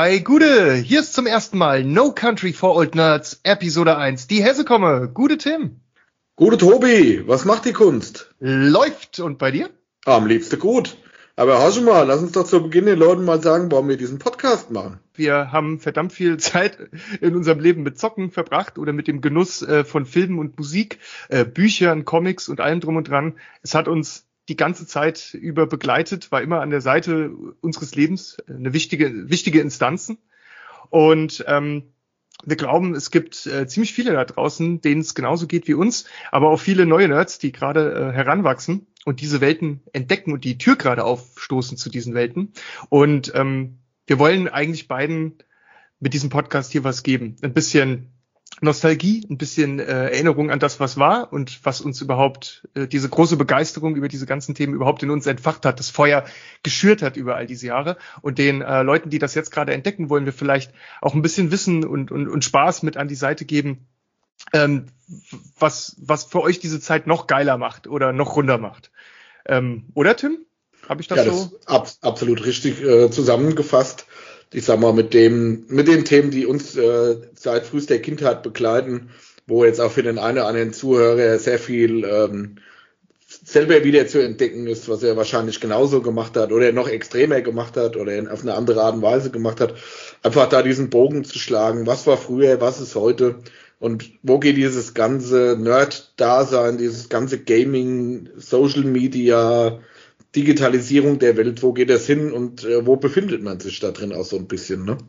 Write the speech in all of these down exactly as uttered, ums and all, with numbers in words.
Hi Gude, hier ist zum ersten Mal No Country for Old Nerds, Episode eins, die Hesse komme. Gude Tim. Gute Tobi, was macht die Kunst? Läuft, und bei dir? Am liebsten gut. Aber hör schon mal, lass uns doch zu Beginn den Leuten mal sagen, warum wir diesen Podcast machen. Wir haben verdammt viel Zeit in unserem Leben mit Zocken verbracht oder mit dem Genuss äh, von Filmen und Musik, äh, Büchern, Comics und allem drum und dran. Es hat uns die ganze Zeit über begleitet, war immer an der Seite unseres Lebens, eine wichtige, wichtige Instanzen. Und ähm, wir glauben, es gibt äh, ziemlich viele da draußen, denen es genauso geht wie uns, aber auch viele neue Nerds, die gerade äh, heranwachsen und diese Welten entdecken und die Tür gerade aufstoßen zu diesen Welten. Und ähm, wir wollen eigentlich beiden mit diesem Podcast hier was geben. Ein bisschen Nostalgie, ein bisschen äh, Erinnerung an das, was war und was uns überhaupt, äh, diese große Begeisterung über diese ganzen Themen überhaupt in uns entfacht hat, das Feuer geschürt hat über all diese Jahre. Und den äh, Leuten, die das jetzt gerade entdecken, wollen wir vielleicht auch ein bisschen Wissen und, und, und Spaß mit an die Seite geben, ähm, was, was für euch diese Zeit noch geiler macht oder noch runder macht. Ähm, oder Tim? Habe ich das ja, so? Das ab, absolut richtig äh, zusammengefasst. Ich sag mal, mit dem, mit den Themen, die uns äh, seit frühester Kindheit begleiten, wo jetzt auch für den einen oder anderen Zuhörer sehr viel ähm, selber wieder zu entdecken ist, was er wahrscheinlich genauso gemacht hat oder noch extremer gemacht hat oder auf eine andere Art und Weise gemacht hat. Einfach da diesen Bogen zu schlagen, was war früher, was ist heute und wo geht dieses ganze Nerd-Dasein, dieses ganze Gaming, Social Media, Digitalisierung der Welt, wo geht das hin und äh, wo befindet man sich da drin auch so ein bisschen, ne?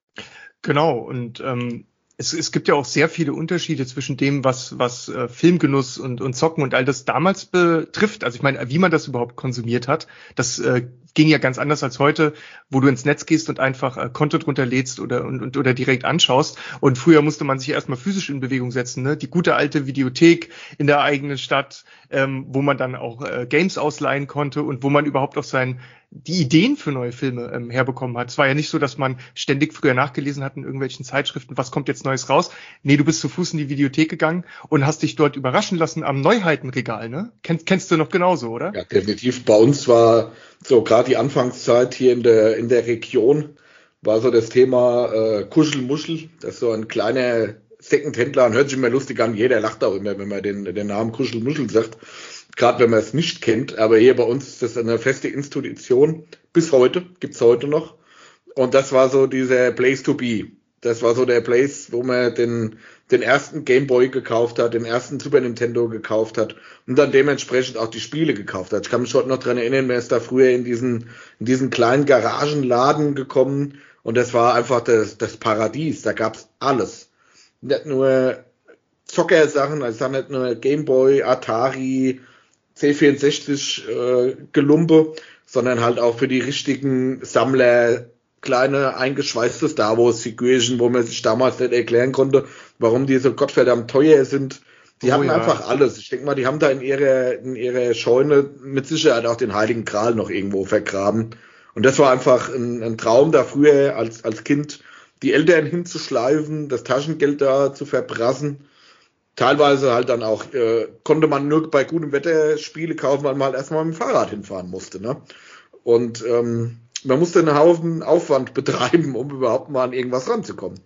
Genau, und ähm, es, es gibt ja auch sehr viele Unterschiede zwischen dem, was was äh, Filmgenuss und und Zocken und all das damals betrifft. Also ich meine, wie man das überhaupt konsumiert hat, das äh, ging ja ganz anders als heute, wo du ins Netz gehst und einfach äh, Content runterlädst oder und, und oder direkt anschaust. Und früher musste man sich erstmal physisch in Bewegung setzen, ne? Die gute alte Videothek in der eigenen Stadt, ähm, wo man dann auch äh, Games ausleihen konnte und wo man überhaupt auch sein die Ideen für neue Filme ähm, herbekommen hat. Es war ja nicht so, dass man ständig früher nachgelesen hat in irgendwelchen Zeitschriften, was kommt jetzt Neues raus. Nee, du bist zu Fuß in die Videothek gegangen und hast dich dort überraschen lassen am Neuheitenregal, ne? Kennst, kennst du noch genauso, oder? Ja, definitiv. Bei uns war so gerade die Anfangszeit hier in der in der Region war so das Thema äh, Kuschelmuschel. Das ist so ein kleiner Secondhändler, hört sich immer lustig an. Jeder lacht auch immer, wenn man den den Namen Kuschelmuschel sagt. Gerade wenn man es nicht kennt, aber hier bei uns ist das eine feste Institution. Bis heute, gibt's heute noch. Und das war so dieser Place to be. Das war so der Place, wo man den, den ersten Game Boy gekauft hat, den ersten Super Nintendo gekauft hat und dann dementsprechend auch die Spiele gekauft hat. Ich kann mich heute noch dran erinnern, wer ist da früher in diesen, in diesen kleinen Garagenladen gekommen und das war einfach das, das Paradies. Da gab's alles. Nicht nur Zockersachen, also nicht nur Game Boy, Atari, C vierundsechzig äh, Gelumpe, sondern halt auch für die richtigen Sammler kleine eingeschweißte Star Wars Figürchen, wo man sich damals nicht erklären konnte, warum die so gottverdammt teuer sind. Die oh, hatten ja. einfach alles. Ich denke mal, die haben da in ihrer in ihrer Scheune mit Sicherheit auch den Heiligen Gral noch irgendwo vergraben. Und das war einfach ein, ein Traum da früher als als Kind, die Eltern hinzuschleifen, das Taschengeld da zu verbrassen. Teilweise halt dann auch, äh, konnte man nur bei gutem Wetter Spiele kaufen, weil man halt erstmal mit dem Fahrrad hinfahren musste, ne? Und ähm, man musste einen Haufen Aufwand betreiben, um überhaupt mal an irgendwas ranzukommen.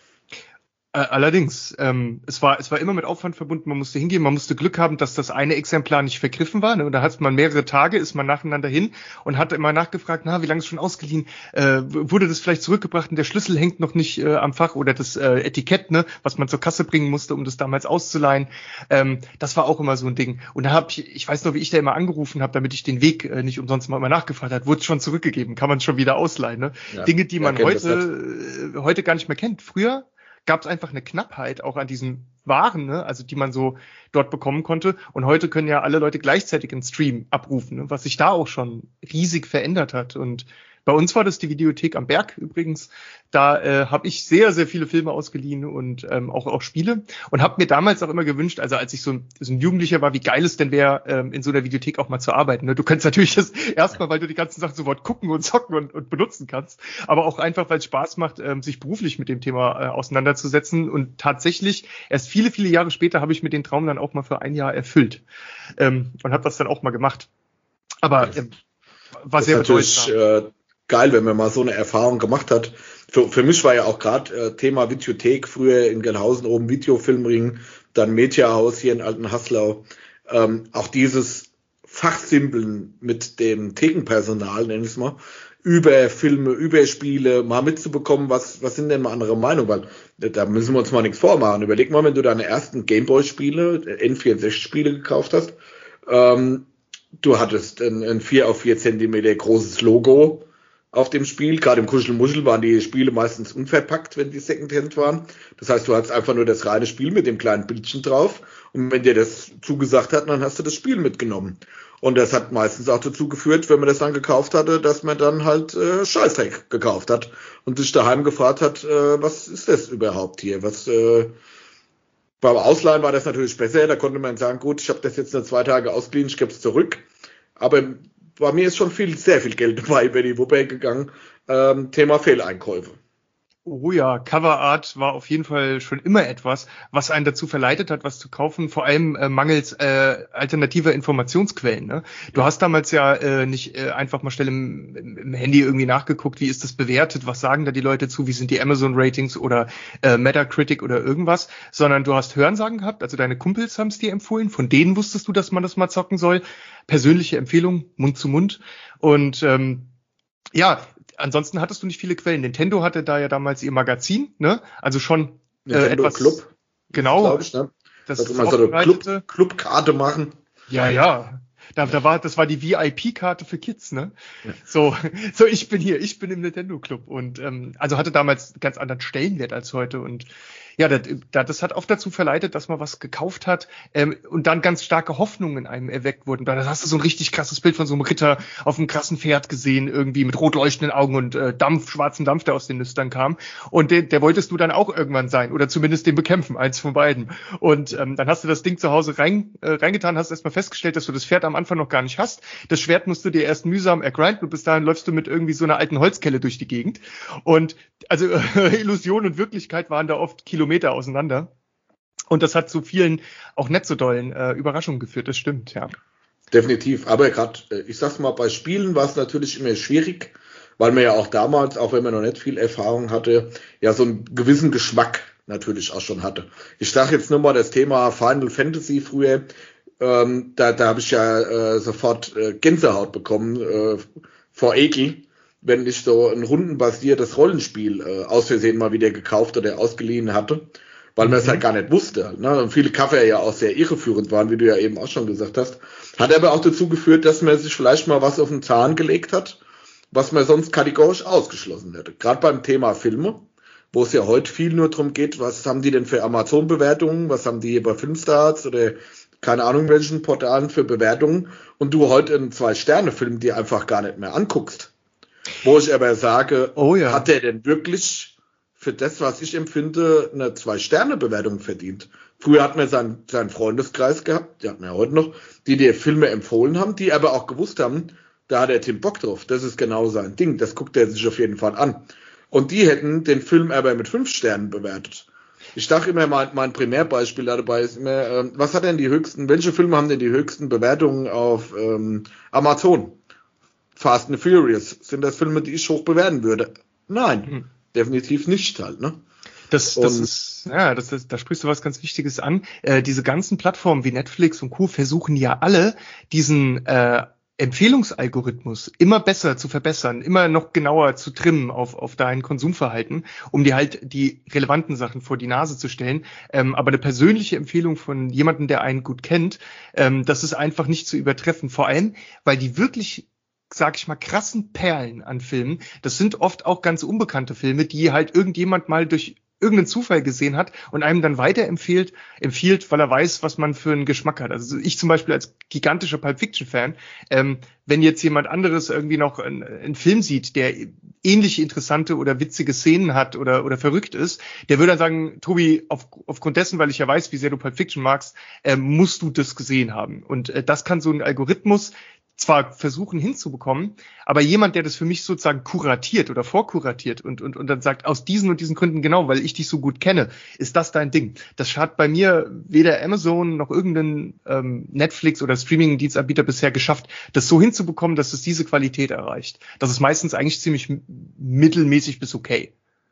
Allerdings, ähm, es war es war immer mit Aufwand verbunden, man musste hingehen, man musste Glück haben, dass das eine Exemplar nicht vergriffen war, ne? Und da hat man mehrere Tage, ist man nacheinander hin und hat immer nachgefragt, na, wie lange ist schon ausgeliehen, äh, wurde das vielleicht zurückgebracht und der Schlüssel hängt noch nicht äh, am Fach oder das äh, Etikett, ne, was man zur Kasse bringen musste, um das damals auszuleihen, ähm, das war auch immer so ein Ding. Und da habe ich, ich weiß noch, wie ich da immer angerufen habe, damit ich den Weg äh, nicht umsonst mal immer nachgefragt hat, wurde schon zurückgegeben, kann man schon wieder ausleihen, ne? Ja, Dinge, die man heute äh, heute gar nicht mehr kennt. Früher gab es einfach eine Knappheit auch an diesen Waren, ne? Also die man so dort bekommen konnte. Und heute können ja alle Leute gleichzeitig einen Stream abrufen, ne? Was sich da auch schon riesig verändert hat. Und bei uns war das die Videothek am Berg übrigens. Da äh, habe ich sehr, sehr viele Filme ausgeliehen und ähm, auch auch Spiele und habe mir damals auch immer gewünscht, also als ich so ein, so ein Jugendlicher war, wie geil es denn wäre, ähm, in so einer Videothek auch mal zu arbeiten. Ne? Du kannst natürlich das erstmal, weil du die ganzen Sachen sofort gucken und zocken und, und benutzen kannst, aber auch einfach, weil es Spaß macht, ähm, sich beruflich mit dem Thema äh, auseinanderzusetzen. Und tatsächlich, erst viele, viele Jahre später habe ich mir den Traum dann auch mal für ein Jahr erfüllt ähm, und habe das dann auch mal gemacht. Aber ähm, war sehr bedeutsam. Äh, geil, wenn man mal so eine Erfahrung gemacht hat. für, für mich war ja auch gerade äh, Thema Videothek, früher in Gelnhausen oben Videofilmring, dann Mediahaus hier in Altenhaslau. Ähm, auch dieses Fachsimpeln mit dem Thekenpersonal, nenn ich es mal, über Filme, über Spiele, mal mitzubekommen, was, was sind denn mal andere Meinungen, weil da müssen wir uns mal nichts vormachen. Überleg mal, wenn du deine ersten Gameboy-Spiele, N vierundsechzig-Spiele gekauft hast, ähm, du hattest ein, ein vier auf vier Zentimeter großes Logo auf dem Spiel. Gerade im Kuschelmuschel waren die Spiele meistens unverpackt, wenn die Secondhand waren. Das heißt, du hattest einfach nur das reine Spiel mit dem kleinen Bildchen drauf. Und wenn dir das zugesagt hat, dann hast du das Spiel mitgenommen. Und das hat meistens auch dazu geführt, wenn man das dann gekauft hatte, dass man dann halt äh, Scheißdreck gekauft hat und sich daheim gefragt hat, äh, was ist das überhaupt hier? Was äh, beim Ausleihen war das natürlich besser. Da konnte man sagen, gut, ich habe das jetzt nur zwei Tage ausgeliehen, ich gebe es zurück. Aber bei mir ist schon viel, sehr viel Geld dabei über die Wupper gegangen. Ähm, Thema Fehleinkäufe. Oh ja, Coverart war auf jeden Fall schon immer etwas, was einen dazu verleitet hat, was zu kaufen, vor allem äh, mangels äh, alternativer Informationsquellen. Ne? Du hast damals ja äh, nicht äh, einfach mal schnell im, im, im Handy irgendwie nachgeguckt, wie ist das bewertet, was sagen da die Leute zu, wie sind die Amazon-Ratings oder äh, Metacritic oder irgendwas, sondern du hast Hörensagen gehabt, also deine Kumpels haben es dir empfohlen, von denen wusstest du, dass man das mal zocken soll, persönliche Empfehlung, Mund zu Mund und ähm, ja, ansonsten hattest du nicht viele Quellen. Nintendo hatte da ja damals ihr Magazin, ne? Also schon äh, etwas Club. Genau. Glaube ich, ne? Das also man soll eine Club, Clubkarte machen. Ja, ja. Da, da war, das war die V I P-Karte für Kids, ne? Ja. So, so ich bin hier, ich bin im Nintendo Club und ähm, also hatte damals einen ganz anderen Stellenwert als heute und ja, das, das hat oft dazu verleitet, dass man was gekauft hat ähm, und dann ganz starke Hoffnungen in einem erweckt wurden. Da hast du so ein richtig krasses Bild von so einem Ritter auf einem krassen Pferd gesehen, irgendwie mit rot leuchtenden Augen und äh, Dampf, schwarzen Dampf, der aus den Nüstern kam. Und der, der wolltest du dann auch irgendwann sein oder zumindest den bekämpfen, eins von beiden. Und ähm, dann hast du das Ding zu Hause rein, äh, reingetan, hast erstmal festgestellt, dass du das Pferd am Anfang noch gar nicht hast. Das Schwert musst du dir erst mühsam ergrinden und bis dahin läufst du mit irgendwie so einer alten Holzkelle durch die Gegend. Und also äh, Illusion und Wirklichkeit waren da oft Kilometer auseinander. Und das hat zu vielen auch nicht so dollen äh, Überraschungen geführt, das stimmt, ja. Definitiv, aber gerade, ich sag's mal, bei Spielen war es natürlich immer schwierig, weil man ja auch damals, auch wenn man noch nicht viel Erfahrung hatte, ja so einen gewissen Geschmack natürlich auch schon hatte. Ich sage jetzt nur mal das Thema Final Fantasy früher, ähm, da, da habe ich ja äh, sofort äh, Gänsehaut bekommen äh, vor Ekel, wenn ich so ein rundenbasiertes Rollenspiel äh, aus Versehen mal wieder gekauft oder ausgeliehen hatte. Weil man es mhm. halt gar nicht wusste. Ne? Und viele Cover ja auch sehr irreführend waren, wie du ja eben auch schon gesagt hast. Hat aber auch dazu geführt, dass man sich vielleicht mal was auf den Zahn gelegt hat, was man sonst kategorisch ausgeschlossen hätte. Gerade beim Thema Filme, wo es ja heute viel nur darum geht, was haben die denn für Amazon-Bewertungen, was haben die hier bei Filmstarts oder keine Ahnung welchen Portalen für Bewertungen und du heute einen Zwei-Sterne-Film dir einfach gar nicht mehr anguckst. Wo ich aber sage, oh ja. Hat der denn wirklich für das, was ich empfinde, eine Zwei-Sterne-Bewertung verdient? Früher hat man seinen, seinen Freundeskreis gehabt, die hatten wir ja heute noch, die dir Filme empfohlen haben, die aber auch gewusst haben, da hat der Tim Bock drauf, das ist genau sein Ding, das guckt er sich auf jeden Fall an. Und die hätten den Film aber mit fünf Sternen bewertet. Ich dachte immer, mein, mein Primärbeispiel dabei ist immer, äh, was hat denn die höchsten, welche Filme haben denn die höchsten Bewertungen auf ähm, Amazon? Fast and Furious. Sind das Filme, die ich hoch bewerten würde? Nein, mhm. definitiv nicht halt, ne? Das, das ist, ja, das, das, da sprichst du was ganz Wichtiges an. Äh, diese ganzen Plattformen wie Netflix und Co. versuchen ja alle, diesen äh, Empfehlungsalgorithmus immer besser zu verbessern, immer noch genauer zu trimmen auf, auf dein Konsumverhalten, um dir halt die relevanten Sachen vor die Nase zu stellen. Ähm, aber eine persönliche Empfehlung von jemandem, der einen gut kennt, ähm, das ist einfach nicht zu übertreffen. Vor allem, weil die wirklich, sag ich mal, krassen Perlen an Filmen, das sind oft auch ganz unbekannte Filme, die halt irgendjemand mal durch irgendeinen Zufall gesehen hat und einem dann weiterempfiehlt, empfiehlt, weil er weiß, was man für einen Geschmack hat. Also ich zum Beispiel als gigantischer Pulp Fiction Fan, ähm, wenn jetzt jemand anderes irgendwie noch einen, einen Film sieht, der ähnliche interessante oder witzige Szenen hat oder oder verrückt ist, der würde dann sagen, Tobi, auf, aufgrund dessen, weil ich ja weiß, wie sehr du Pulp Fiction magst, äh, musst du das gesehen haben. Und äh, das kann so ein Algorithmus zwar versuchen hinzubekommen, aber jemand, der das für mich sozusagen kuratiert oder vorkuratiert und, und, und dann sagt, aus diesen und diesen Gründen genau, weil ich dich so gut kenne, ist das dein Ding. Das hat bei mir weder Amazon noch irgendein ähm, Netflix oder Streaming-Dienstanbieter bisher geschafft, das so hinzubekommen, dass es diese Qualität erreicht. Das ist meistens eigentlich ziemlich mittelmäßig bis okay.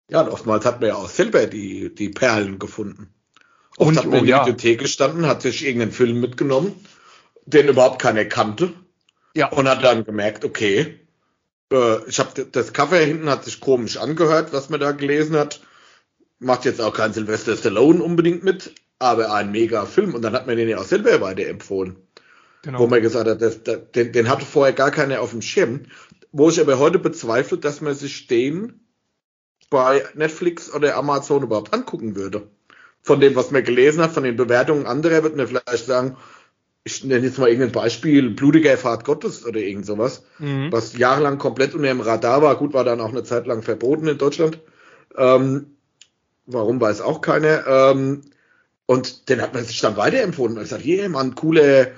Ja, und oftmals hat man ja auch selber die, die Perlen gefunden. Oft Und, hat man oh in der ja, Bibliothek gestanden, hat sich irgendeinen Film mitgenommen, den überhaupt keiner kannte ja, und hat dann gemerkt, okay, äh, ich habe das Cover hinten hat sich komisch angehört, was man da gelesen hat. Macht jetzt auch kein Sylvester Stallone unbedingt mit, aber ein mega Film. Und dann hat man den ja auch selber weiterempfohlen. Wo genau. man gesagt hat, das, das, den, den hatte vorher gar keiner auf dem Schirm. Wo ich aber heute bezweifle, dass man sich den bei Netflix oder Amazon überhaupt angucken würde. Von dem, was man gelesen hat, von den Bewertungen anderer, wird man vielleicht sagen, ich nenne jetzt mal irgendein Beispiel, blutiger Pfad Gottes oder irgend sowas, Mhm. was jahrelang komplett unter dem Radar war. Gut, war dann auch eine Zeit lang verboten in Deutschland. Ähm, warum, weiß auch keiner. Ähm, und den hat man sich dann weiterempfohlen. Man hat gesagt, hier, Mann, coole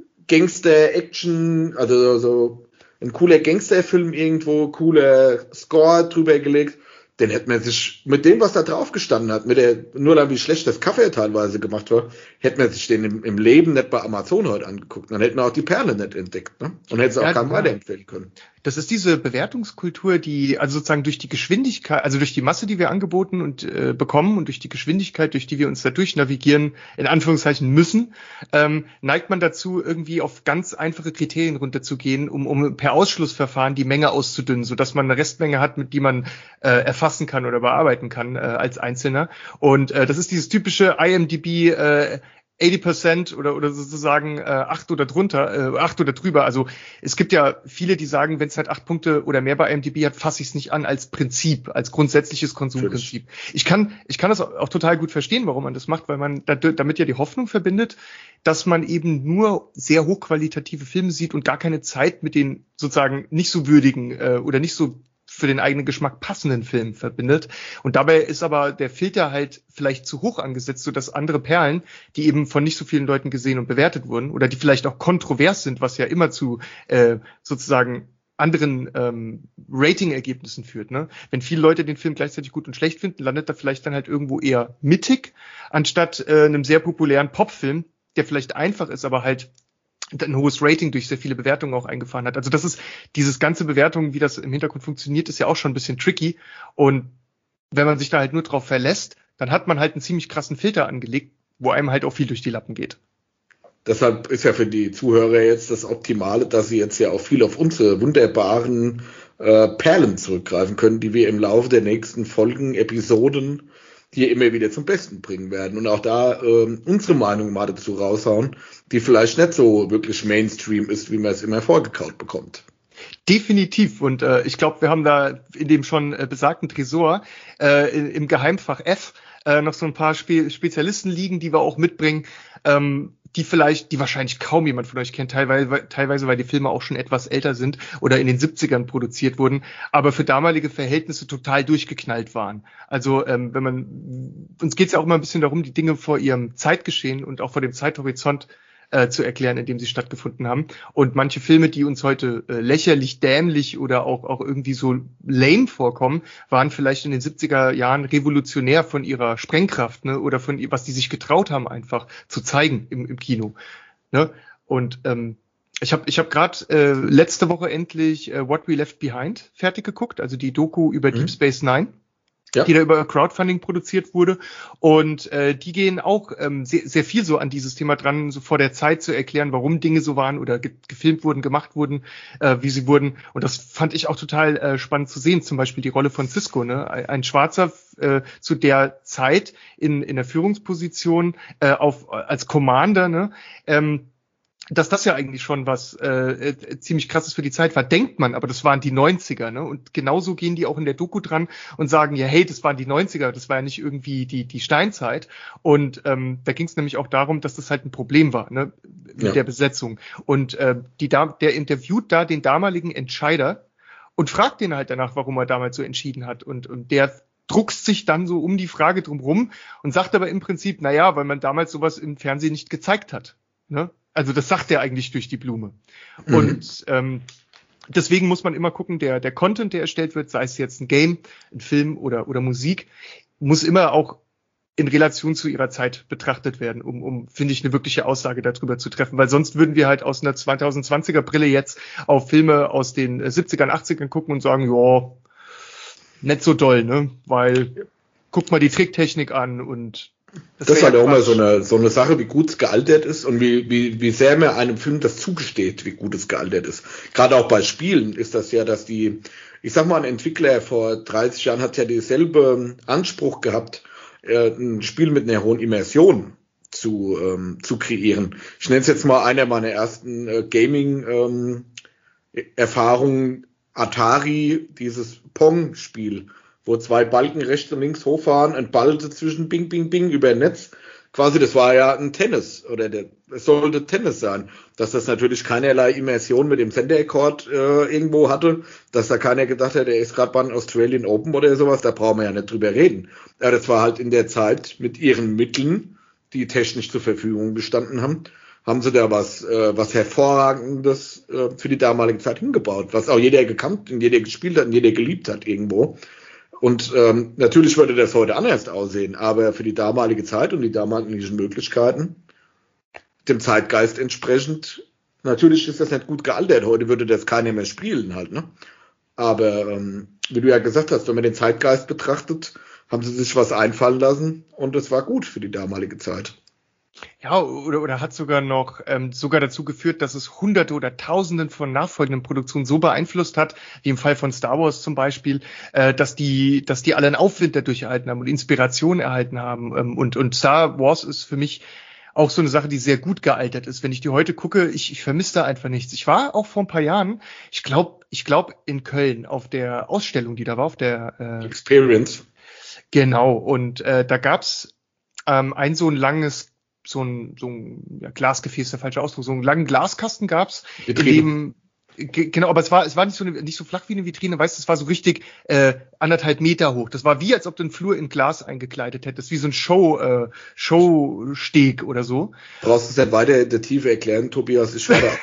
Gangster-Action, also so ein cooler Gangsterfilm irgendwo, cooler Score drüber gelegt. Den hätte man sich, mit dem, was da drauf gestanden hat, mit der, nur dann wie schlecht das Cover teilweise gemacht war, hätte man sich den im, im Leben nicht bei Amazon heute angeguckt. Dann hätten wir auch die Perle nicht entdeckt, ne? Und hätte es auch Ja, keinem ja. weiterempfehlen können. Das ist diese Bewertungskultur, die also sozusagen durch die Geschwindigkeit, also durch die Masse, die wir angeboten und äh, bekommen und durch die Geschwindigkeit, durch die wir uns da durchnavigieren, in Anführungszeichen müssen, ähm, neigt man dazu, irgendwie auf ganz einfache Kriterien runterzugehen, um, um per Ausschlussverfahren die Menge auszudünnen, sodass man eine Restmenge hat, mit die man äh, erfassen kann oder bearbeiten kann äh, als Einzelner. Und äh, das ist dieses typische I M D B äh, achtzig Prozent oder oder sozusagen äh, acht oder drunter, äh, acht oder drüber. Also es gibt ja viele, die sagen, wenn es halt acht Punkte oder mehr bei I M D B hat, fasse ich es nicht an als Prinzip, als grundsätzliches Konsumprinzip. Ich kann ich kann das auch total gut verstehen, warum man das macht, weil man damit ja die Hoffnung verbindet, dass man eben nur sehr hochqualitative Filme sieht und gar keine Zeit mit den sozusagen nicht so würdigen äh, oder nicht so für den eigenen Geschmack passenden Film verbindet. Und dabei ist aber der Filter halt vielleicht zu hoch angesetzt, sodass andere Perlen, die eben von nicht so vielen Leuten gesehen und bewertet wurden oder die vielleicht auch kontrovers sind, was ja immer zu äh, sozusagen anderen ähm, Rating-Ergebnissen führt. Ne? Wenn viele Leute den Film gleichzeitig gut und schlecht finden, landet er vielleicht dann halt irgendwo eher mittig, anstatt äh, einem sehr populären Popfilm, der vielleicht einfach ist, aber halt ein hohes Rating durch sehr viele Bewertungen auch eingefahren hat. Also das ist, dieses ganze Bewertungen, wie das im Hintergrund funktioniert, ist ja auch schon ein bisschen tricky. Und wenn man sich da halt nur drauf verlässt, dann hat man halt einen ziemlich krassen Filter angelegt, wo einem halt auch viel durch die Lappen geht. Deshalb ist ja für die Zuhörer jetzt das Optimale, dass sie jetzt ja auch viel auf unsere wunderbaren äh, Perlen zurückgreifen können, die wir im Laufe der nächsten Folgen, Episoden hier immer wieder zum Besten bringen werden. Und auch da äh, unsere Meinung mal dazu raushauen, die vielleicht nicht so wirklich Mainstream ist, wie man es immer vorgekaut bekommt. Definitiv. Und äh, ich glaube, wir haben da in dem schon äh, besagten Tresor äh, im Geheimfach F äh, noch so ein paar Spe- Spezialisten liegen, die wir auch mitbringen, ähm, die vielleicht, die wahrscheinlich kaum jemand von euch kennt, teilweise, teilweise, weil die Filme auch schon etwas älter sind oder in den siebzigern produziert wurden, aber für damalige Verhältnisse total durchgeknallt waren. Also ähm, wenn man, uns geht es ja auch immer ein bisschen darum, die Dinge vor ihrem Zeitgeschehen und auch vor dem Zeithorizont äh, zu erklären, in dem sie stattgefunden haben. Und manche Filme, die uns heute äh, lächerlich, dämlich oder auch auch irgendwie so lame vorkommen, waren vielleicht in den siebziger Jahren revolutionär von ihrer Sprengkraft, ne, oder von was die sich getraut haben, einfach zu zeigen im, im Kino. Ne? Und ähm, ich habe ich hab gerade äh, letzte Woche endlich äh, What We Left Behind fertig geguckt, also die Doku über mhm. Deep Space Nine. Ja. Die da über Crowdfunding produziert wurde. Und äh, die gehen auch ähm, sehr, sehr viel so an dieses Thema dran, so vor der Zeit zu erklären, warum Dinge so waren oder ge- gefilmt wurden, gemacht wurden, äh, wie sie wurden. Und das fand ich auch total äh, spannend zu sehen. Zum Beispiel die Rolle von Sisko, ne? Ein, ein Schwarzer äh, zu der Zeit in, in der Führungsposition äh, auf als Commander, ne? Ähm, dass das ja eigentlich schon was äh, ziemlich krasses für die Zeit war, denkt man, aber das waren die neunziger, ne? Und genauso gehen die auch in der Doku dran und sagen, ja, hey, das waren die neunziger, das war ja nicht irgendwie die die Steinzeit. Und ähm, da ging es nämlich auch darum, dass das halt ein Problem war, ne, mit ja. der Besetzung. Und äh, die der interviewt da den damaligen Entscheider und fragt den halt danach, warum er damals so entschieden hat. Und und der druckst sich dann so um die Frage drumrum und sagt aber im Prinzip, na ja, weil man damals sowas im Fernsehen nicht gezeigt hat, ne? Also das sagt er eigentlich durch die Blume. Mhm. Und ähm, deswegen muss man immer gucken, der der Content, der erstellt wird, sei es jetzt ein Game, ein Film oder oder Musik, muss immer auch in Relation zu ihrer Zeit betrachtet werden, um, um finde ich, eine wirkliche Aussage darüber zu treffen. Weil sonst würden wir halt aus einer zweitausendzwanziger Brille jetzt auf Filme aus den siebzigern, achtzigern gucken und sagen, ja, nicht so doll, ne? Weil, guck mal die Tricktechnik an und das, das ist halt auch mal so eine, so eine Sache, wie gut es gealtert ist und wie, wie, wie sehr mir einem Film das zugesteht, wie gut es gealtert ist. Gerade auch bei Spielen ist das ja, dass die, ich sag mal, ein Entwickler vor dreißig Jahren hat ja dieselbe Anspruch gehabt, äh, ein Spiel mit einer hohen Immersion zu, ähm, zu kreieren. Ich nenne es jetzt mal einer meiner ersten äh, Gaming-Erfahrungen, ähm, Atari, dieses Pong-Spiel, wo zwei Balken rechts und links hochfahren, ein Ball dazwischen, bing, bing, bing, über ein Netz. Quasi, das war ja ein Tennis, oder der, es sollte Tennis sein. Dass das natürlich keinerlei Immersion mit dem Center-Akkord äh, irgendwo hatte, dass da keiner gedacht hat, der ist gerade beim Australian Open oder sowas, da brauchen wir ja nicht drüber reden. Aber das war halt in der Zeit mit ihren Mitteln, die technisch zur Verfügung gestanden haben, haben sie da was, äh, was Hervorragendes äh, für die damalige Zeit hingebaut, was auch jeder gekannt und jeder gespielt hat und jeder geliebt hat irgendwo. Und ähm, natürlich würde das heute anders aussehen, aber für die damalige Zeit und die damaligen Möglichkeiten, dem Zeitgeist entsprechend, natürlich ist das nicht gut gealtert. Heute würde das keiner mehr spielen halt, ne? Aber ähm, wie du ja gesagt hast, wenn man den Zeitgeist betrachtet, haben sie sich was einfallen lassen und das war gut für die damalige Zeit. Ja, oder, oder hat sogar noch ähm, sogar dazu geführt, dass es Hunderte oder Tausenden von nachfolgenden Produktionen so beeinflusst hat, wie im Fall von Star Wars zum Beispiel, äh, dass die, dass die alle einen Aufwind dadurch erhalten haben und Inspiration erhalten haben. Ähm, und und Star Wars ist für mich auch so eine Sache, die sehr gut gealtert ist. Wenn ich die heute gucke, ich, ich vermisse da einfach nichts. Ich war auch vor ein paar Jahren, ich glaube, ich glaube in Köln auf der Ausstellung, die da war, auf der äh, Experience. Genau. Und äh, da gab's ähm, ein so ein langes so ein, so ein ja, Glasgefäß, der falsche Ausdruck, so einen langen Glaskasten gab's, in dem, ge- genau, aber es war, es war nicht so, eine, nicht so flach wie eine Vitrine, weißt du, es war so richtig äh, anderthalb Meter hoch. Das war wie, als ob du einen Flur in Glas eingekleidet hättest, wie so ein Show, äh, Showsteg oder so. Brauchst du es nicht weiter in der Tiefe erklären, Tobias, ich war da.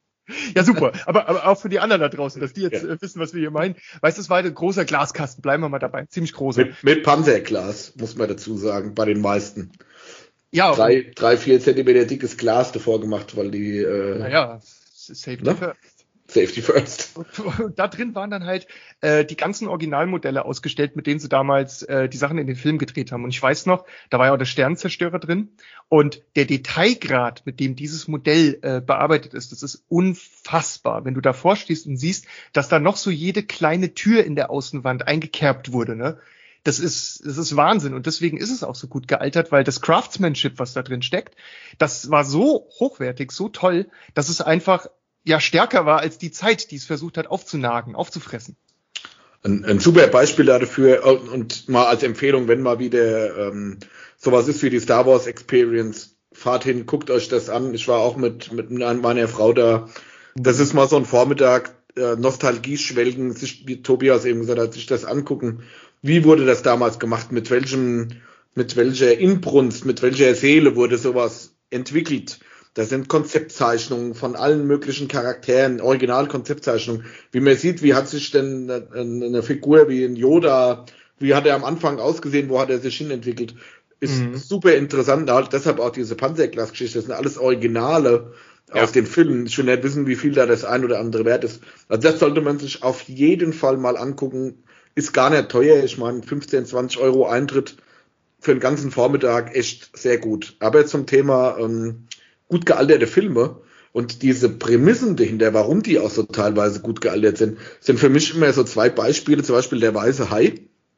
Ja, super. Aber, aber auch für die anderen da draußen, dass die jetzt ja. äh, wissen, was wir hier meinen. Weißt du, es war ein großer Glaskasten, bleiben wir mal dabei, ziemlich großer. Mit, mit Panzerglas, muss man dazu sagen, bei den meisten. Ja, drei, drei, vier Zentimeter dickes Glas davor gemacht, weil die, äh, naja, Safety ne? first. Safety first. Und da drin waren dann halt äh, die ganzen Originalmodelle ausgestellt, mit denen sie damals äh, die Sachen in den Film gedreht haben. Und ich weiß noch, da war ja auch der Sternenzerstörer drin. Und der Detailgrad, mit dem dieses Modell äh, bearbeitet ist, das ist unfassbar. Wenn du davor stehst und siehst, dass da noch so jede kleine Tür in der Außenwand eingekerbt wurde, ne? Das ist, das ist Wahnsinn. Und deswegen ist es auch so gut gealtert, weil das Craftsmanship, was da drin steckt, das war so hochwertig, so toll, dass es einfach ja stärker war als die Zeit, die es versucht hat aufzunagen, aufzufressen. Ein, ein super Beispiel dafür und, und mal als Empfehlung, wenn mal wieder ähm, sowas ist wie die Star Wars Experience, fahrt hin, guckt euch das an. Ich war auch mit, mit meiner Frau da. Das ist mal so ein Vormittag, äh, Nostalgie schwelgen, sich, wie Tobias eben gesagt hat, sich das angucken. Wie wurde das damals gemacht? Mit welchem, mit welcher Inbrunst, mit welcher Seele wurde sowas entwickelt? Das sind Konzeptzeichnungen von allen möglichen Charakteren, Originalkonzeptzeichnungen. Wie man sieht, wie hat sich denn eine, eine Figur wie ein Yoda, wie hat er am Anfang ausgesehen, wo hat er sich hinentwickelt? Ist mhm. super interessant. Halt deshalb auch diese Panzerglas-Geschichte. Das sind alles Originale ja. aus den Filmen. Ich will nicht wissen, wie viel da das ein oder andere wert ist. Also das sollte man sich auf jeden Fall mal angucken. Ist gar nicht teuer. Ich meine, fünfzehn, zwanzig Euro Eintritt für den ganzen Vormittag echt sehr gut. Aber zum Thema ähm, gut gealterte Filme und diese Prämissen dahinter, warum die auch so teilweise gut gealtert sind, sind für mich immer so zwei Beispiele. Zum Beispiel der Weiße Hai,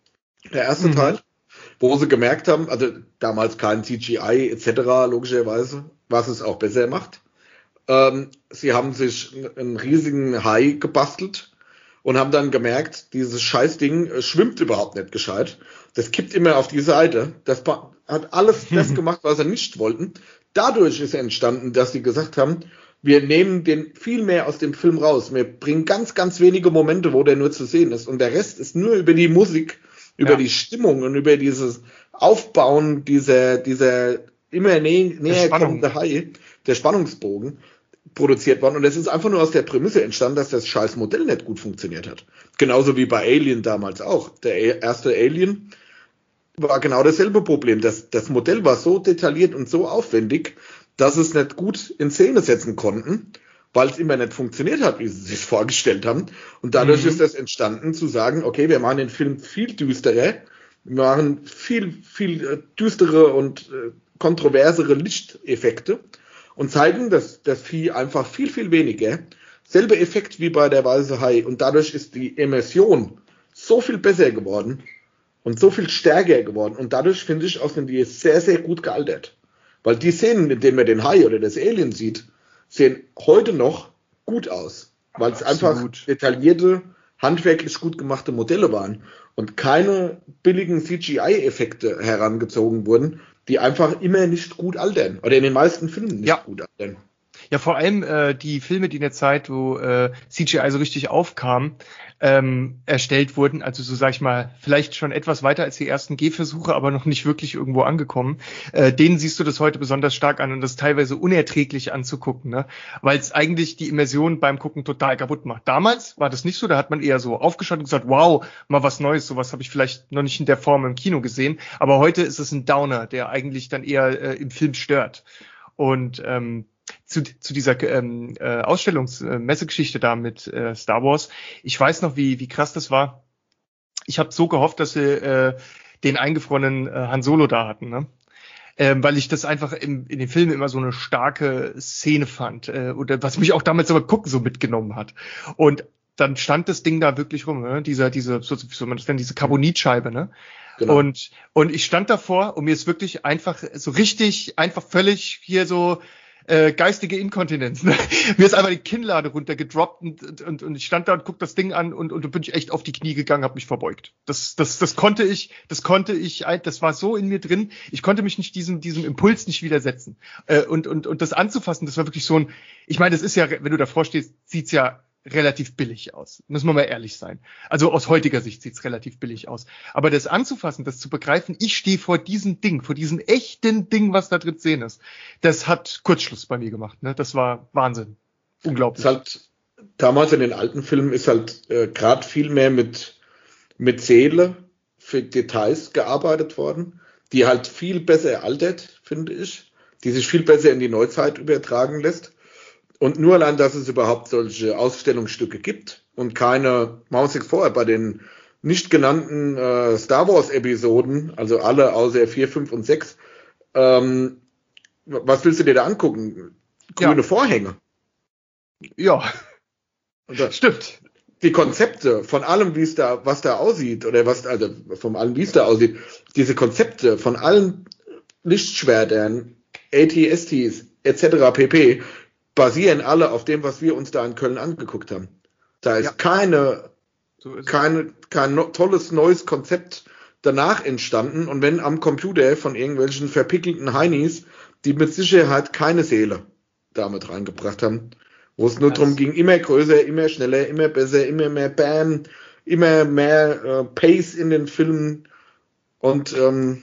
der erste mhm. Teil, wo sie gemerkt haben, also damals kein C G I et cetera logischerweise, was es auch besser macht. Ähm, sie haben sich einen riesigen Hai gebastelt und haben dann gemerkt, dieses Scheißding schwimmt überhaupt nicht gescheit. Das kippt immer auf die Seite. Das hat alles das gemacht, was sie nicht wollten. Dadurch ist entstanden, dass sie gesagt haben, wir nehmen den viel mehr aus dem Film raus. Wir bringen ganz, ganz wenige Momente, wo der nur zu sehen ist. Und der Rest ist nur über die Musik, über ja. die Stimmung und über dieses Aufbauen dieser, dieser immer nä- näher kommende Hai, der Spannungsbogen, produziert worden. Und es ist einfach nur aus der Prämisse entstanden, dass das scheiß Modell nicht gut funktioniert hat. Genauso wie bei Alien damals auch. Der erste Alien war genau dasselbe Problem. Das, das Modell war so detailliert und so aufwendig, dass es nicht gut in Szene setzen konnten. weil es immer nicht funktioniert hat, wie sie sich vorgestellt haben. Und dadurch mhm. ist das entstanden, zu sagen, okay, wir machen den Film viel düsterer, wir machen viel, viel äh, düstere und äh, kontroversere Lichteffekte und zeigen das, das Vieh einfach viel, viel weniger. Selber Effekt wie bei der Weiße Hai. Und dadurch ist die Immersion so viel besser geworden und so viel stärker geworden. Und dadurch, finde ich, auch sind die sehr, sehr gut gealtert. Weil die Szenen, in denen man den Hai oder das Alien sieht, sehen heute noch gut aus. Weil es einfach detaillierte, handwerklich gut gemachte Modelle waren. Und keine billigen C G I-Effekte herangezogen wurden, die einfach immer nicht gut altern. Oder in den meisten Filmen nicht ja. gut altern. Ja, vor allem äh, die Filme, die in der Zeit, wo äh, C G I so richtig aufkam, ähm, erstellt wurden, also so sag ich mal, vielleicht schon etwas weiter als die ersten Gehversuche, aber noch nicht wirklich irgendwo angekommen, äh, denen siehst du das heute besonders stark an und das ist teilweise unerträglich anzugucken, ne? Weil es eigentlich die Immersion beim Gucken total kaputt macht. Damals war das nicht so, da hat man eher so aufgeschaut und gesagt, wow, mal was Neues, sowas habe ich vielleicht noch nicht in der Form im Kino gesehen, aber heute ist es ein Downer, der eigentlich dann eher äh, im Film stört. Und ähm, Zu, zu dieser ähm, äh, Ausstellungsmessegeschichte da mit äh, Star Wars. Ich weiß noch, wie wie krass das war. Ich habe so gehofft, dass sie äh, den eingefrorenen äh, Han Solo da hatten, ne? Ähm, weil ich das einfach im, in den Filmen immer so eine starke Szene fand. Äh, oder was mich auch damals aber gucken so mitgenommen hat. Und dann stand das Ding da wirklich rum, ne? Dieser, diese, so, wie soll man das nennen, diese Carbonitscheibe, ne? Genau. Und, und ich stand davor und mir ist wirklich einfach so richtig, einfach völlig hier so Äh, geistige Inkontinenz. Ne? Mir ist einfach die Kinnlade runtergedroppt und, und, und ich stand da und guck das Ding an und, und da bin ich echt auf die Knie gegangen, habe mich verbeugt. Das, das, das konnte ich, das konnte ich, das war so in mir drin. Ich konnte mich nicht diesem, diesem Impuls nicht widersetzen. Äh, und, und, und das anzufassen, das war wirklich so ein, ich meine, das ist ja, wenn du davor stehst, sieht's ja relativ billig aus. Müssen wir mal ehrlich sein. Also aus heutiger Sicht sieht's relativ billig aus. Aber das anzufassen, das zu begreifen, ich stehe vor diesem Ding, vor diesem echten Ding, was da drin zu sehen ist, das hat Kurzschluss bei mir gemacht. Ne? Das war Wahnsinn. Unglaublich. Ist halt, damals in den alten Filmen ist halt äh, gerade viel mehr mit, mit Seele für Details gearbeitet worden, die halt viel besser altert, finde ich, die sich viel besser in die Neuzeit übertragen lässt. Und nur allein, dass es überhaupt solche Ausstellungsstücke gibt und keine, machen wir uns nichts vor, bei den nicht genannten äh, Star Wars Episoden, also alle außer vier, fünf und sechs, ähm, was willst du dir da angucken? Grüne ja. Vorhänge. Ja, da, stimmt. Die Konzepte von allem, wie es da, was da aussieht, oder was, also von allem, wie es da aussieht, diese Konzepte von allen Lichtschwertern, A T S Ts et cetera pp., basieren alle auf dem, was wir uns da in Köln angeguckt haben. Da ist ja. keine, so ist keine, kein no, tolles neues Konzept danach entstanden. Und wenn am Computer von irgendwelchen verpickelten Heinis, die mit Sicherheit keine Seele damit reingebracht haben, wo es nur das darum ging, immer größer, immer schneller, immer besser, immer mehr Bam, immer mehr äh, Pace in den Filmen. Und ähm,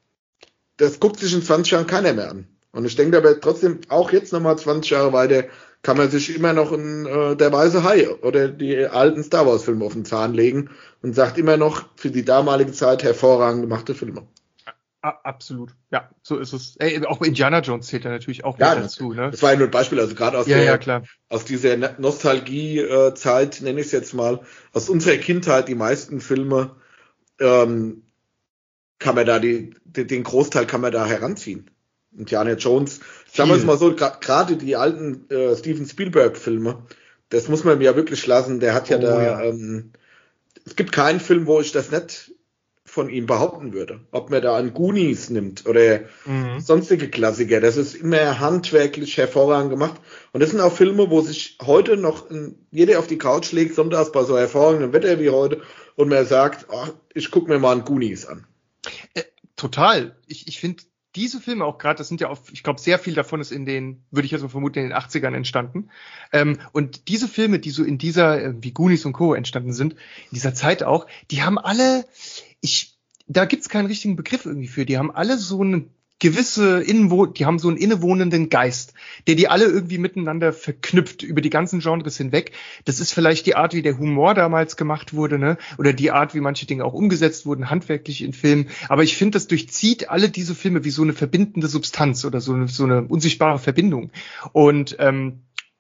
das guckt sich in zwanzig Jahren keiner mehr an. Und ich denke aber trotzdem, auch jetzt nochmal zwanzig Jahre weiter, kann man sich immer noch in äh, der Weiße Hai oder die alten Star Wars Filme auf den Zahn legen und sagt immer noch für die damalige Zeit hervorragend gemachte Filme. Absolut, ja, so ist es. Ey, auch Indiana Jones zählt ja natürlich auch ja, dazu. Ne? Das war ja nur ein Beispiel, also gerade aus, ja, der, ja, klar. aus dieser Nostalgie-Zeit, nenne ich es jetzt mal, aus unserer Kindheit, die meisten Filme, ähm, kann man da die, die, den Großteil kann man da heranziehen. Indiana Jones, sagen wir es mal so, gerade die alten äh, Steven Spielberg-Filme, das muss man ja wirklich lassen, der hat ja oh, da, ja. Ähm, es gibt keinen Film, wo ich das nicht von ihm behaupten würde. Ob man da einen Goonies nimmt oder mhm. sonstige Klassiker, das ist immer handwerklich hervorragend gemacht. Und das sind auch Filme, wo sich heute noch ein, jeder auf die Couch legt, sonntags bei so hervorragendem Wetter wie heute und man sagt, oh, ich gucke mir mal einen Goonies an. Äh, total. Ich, ich finde diese Filme auch gerade, das sind ja auch, ich glaube, sehr viel davon ist in den, würde ich jetzt mal vermuten, in den achtzigern entstanden. Ähm, und diese Filme, die so in dieser, äh, wie Goonies und Co. entstanden sind, in dieser Zeit auch, die haben alle, ich, da gibt's keinen richtigen Begriff irgendwie für, die haben alle so eine gewisse Innenwohn, die haben so einen innewohnenden Geist, der die alle irgendwie miteinander verknüpft über die ganzen Genres hinweg. Das ist vielleicht die Art, wie der Humor damals gemacht wurde, ne? Oder die Art, wie manche Dinge auch umgesetzt wurden, handwerklich in Filmen. Aber ich finde, das durchzieht alle diese Filme wie so eine verbindende Substanz oder so eine, so eine unsichtbare Verbindung. Und ähm,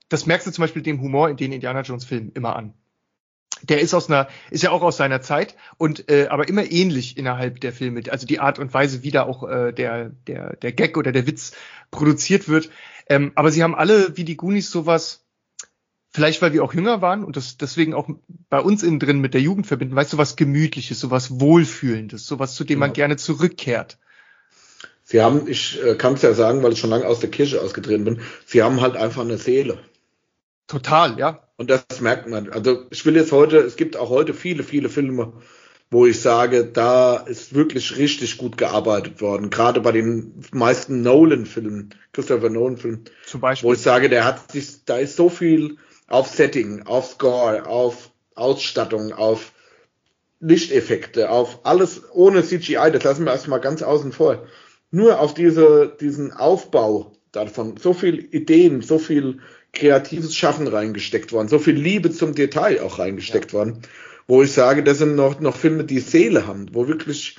das merkst du zum Beispiel dem Humor in den Indiana Jones Filmen immer an. Der ist aus einer, ist ja auch aus seiner Zeit und äh, aber immer ähnlich innerhalb der Filme. Also die Art und Weise, wie da auch äh, der der der Gag oder der Witz produziert wird. Ähm, aber sie haben alle wie die Goonies sowas. Vielleicht weil wir auch jünger waren und das deswegen auch bei uns innen drin mit der Jugend verbinden. Weißt du, was Gemütliches, sowas Wohlfühlendes, sowas zu dem man Genau. gerne zurückkehrt. Sie haben, ich äh, kann es ja sagen, weil ich schon lange aus der Kirche ausgetreten bin. Sie haben halt einfach eine Seele. Total, ja. Und das merkt man. Also ich will jetzt heute, es gibt auch heute viele, viele Filme, wo ich sage, da ist wirklich richtig gut gearbeitet worden. Gerade bei den meisten Nolan-Filmen, Christopher Nolan-Filmen, Zum Beispiel. wo ich sage, der hat sich, da ist so viel auf Setting, auf Score, auf Ausstattung, auf Lichteffekte, auf alles ohne C G I, das lassen wir erstmal ganz außen vor. Nur auf diese, diesen Aufbau davon, so viel Ideen, so viel kreatives Schaffen reingesteckt worden, so viel Liebe zum Detail auch reingesteckt ja. worden, wo ich sage, das sind noch, noch Filme, die Seele haben, wo wirklich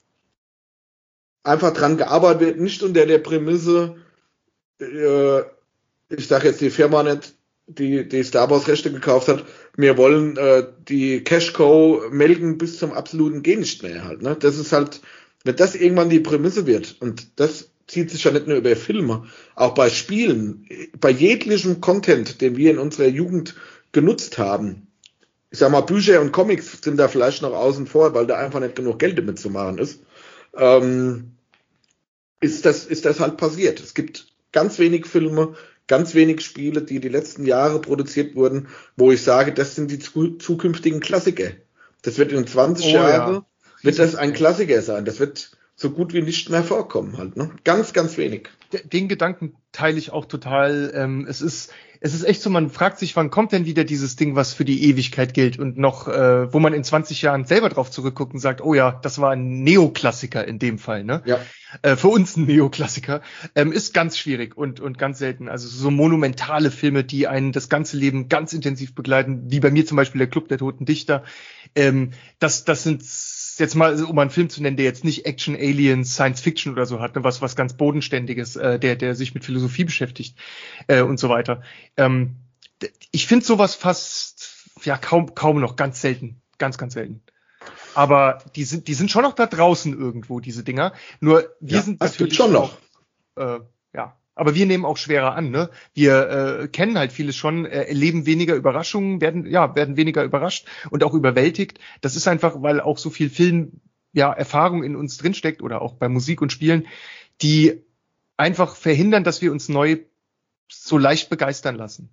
einfach dran gearbeitet wird, nicht unter der Prämisse, äh, ich sage jetzt die Firma nicht, die die Star Wars Rechte gekauft hat, wir wollen äh, die Cash Cow melken bis zum absoluten Geh nicht mehr halt. Ne? Das ist halt, wenn das irgendwann die Prämisse wird, und das zieht sich ja nicht nur über Filme, auch bei Spielen, bei jeglichem Content, den wir in unserer Jugend genutzt haben. Ich sag mal, Bücher und Comics sind da vielleicht noch außen vor, weil da einfach nicht genug Geld damit zu machen ist. Ähm, ist das, ist das halt passiert. Es gibt ganz wenig Filme, ganz wenig Spiele, die die letzten Jahre produziert wurden, wo ich sage, das sind die zu, zukünftigen Klassiker. Das wird in zwanzig oh, Jahren, ja. wird das ein Klassiker sein. Das wird so gut wie nicht mehr vorkommen halt, ne? Ganz, ganz wenig. Den Gedanken teile ich auch total. Ähm, es ist, es ist echt so, man fragt sich, wann kommt denn wieder dieses Ding, was für die Ewigkeit gilt und noch, äh, wo man in zwanzig Jahren selber drauf zurückguckt und sagt, oh ja, das war ein Neoklassiker in dem Fall, ne? Ja. Äh, für uns ein Neoklassiker, ähm, ist ganz schwierig und, und ganz selten. Also so monumentale Filme, die einen das ganze Leben ganz intensiv begleiten, wie bei mir zum Beispiel der Club der Toten Dichter. Ähm, das, das sind jetzt mal, um einen Film zu nennen, der jetzt nicht Action, Aliens, Science Fiction oder so hat, ne, was was ganz Bodenständiges, äh, der der sich mit Philosophie beschäftigt äh, und so weiter. Ähm, ich finde sowas fast ja kaum kaum noch, ganz selten, ganz ganz selten. Aber die sind die sind schon noch da draußen irgendwo, diese Dinger. Nur wir ja, sind das natürlich schon noch. Auch, äh, ja. Aber wir nehmen auch schwerer an, ne? Wir äh, kennen halt vieles schon, äh, erleben weniger Überraschungen, werden ja werden weniger überrascht und auch überwältigt. Das ist einfach, weil auch so viel Film, ja Erfahrung in uns drinsteckt oder auch bei Musik und Spielen, die einfach verhindern, dass wir uns neu so leicht begeistern lassen.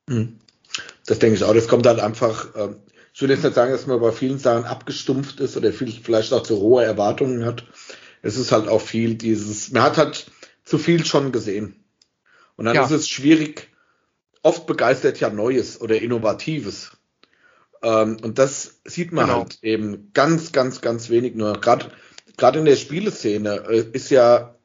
Das denke ich auch. Das kommt halt einfach. Äh, ich würde jetzt nicht sagen, dass man bei vielen Sachen abgestumpft ist oder viel, vielleicht auch zu hohe Erwartungen hat. Es ist halt auch viel dieses. Man hat halt zu viel schon gesehen. Und dann ja. ist es schwierig, oft begeistert ja Neues oder Innovatives. Ähm, und das sieht man genau. halt eben ganz, ganz, ganz wenig nur. Gerade gerade in der Spieleszene äh, ist ja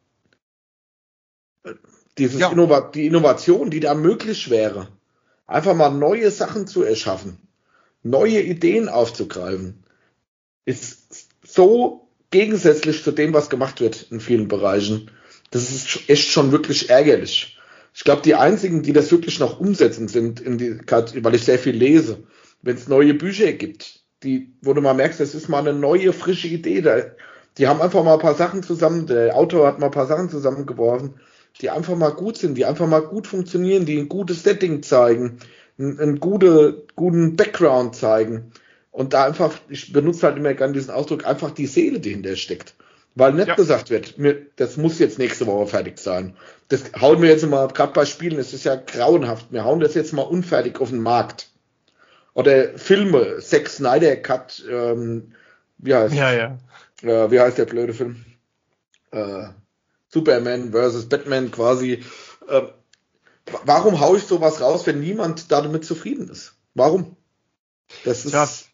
äh, dieses ja. Innova- die Innovation, die da möglich wäre, einfach mal neue Sachen zu erschaffen, neue Ideen aufzugreifen, ist so gegensätzlich zu dem, was gemacht wird in vielen Bereichen. Das ist echt schon wirklich ärgerlich. Ich glaube, die einzigen, die das wirklich noch umsetzen, sind, in die, weil ich sehr viel lese, wenn es neue Bücher gibt, die, wo du mal merkst, das ist mal eine neue, frische Idee. Da, die haben einfach mal ein paar Sachen zusammen, der Autor hat mal ein paar Sachen zusammengeworfen, die einfach mal gut sind, die einfach mal gut funktionieren, die ein gutes Setting zeigen, einen, einen gute, guten Background zeigen. Und da einfach, ich benutze halt immer gerne diesen Ausdruck, einfach die Seele, die hinter steckt. Weil nicht ja. gesagt wird, mir, das muss jetzt nächste Woche fertig sein. Das hauen wir jetzt mal, gerade bei Spielen, das ist ja grauenhaft, wir hauen das jetzt mal unfertig auf den Markt. Oder Filme, Zack Snyder Cut, ähm, wie heißt ja, ja. Äh, wie heißt der blöde Film? Äh, Superman versus Batman quasi. Äh, warum haue ich sowas raus, wenn niemand damit zufrieden ist? Warum? Das ist... Ja.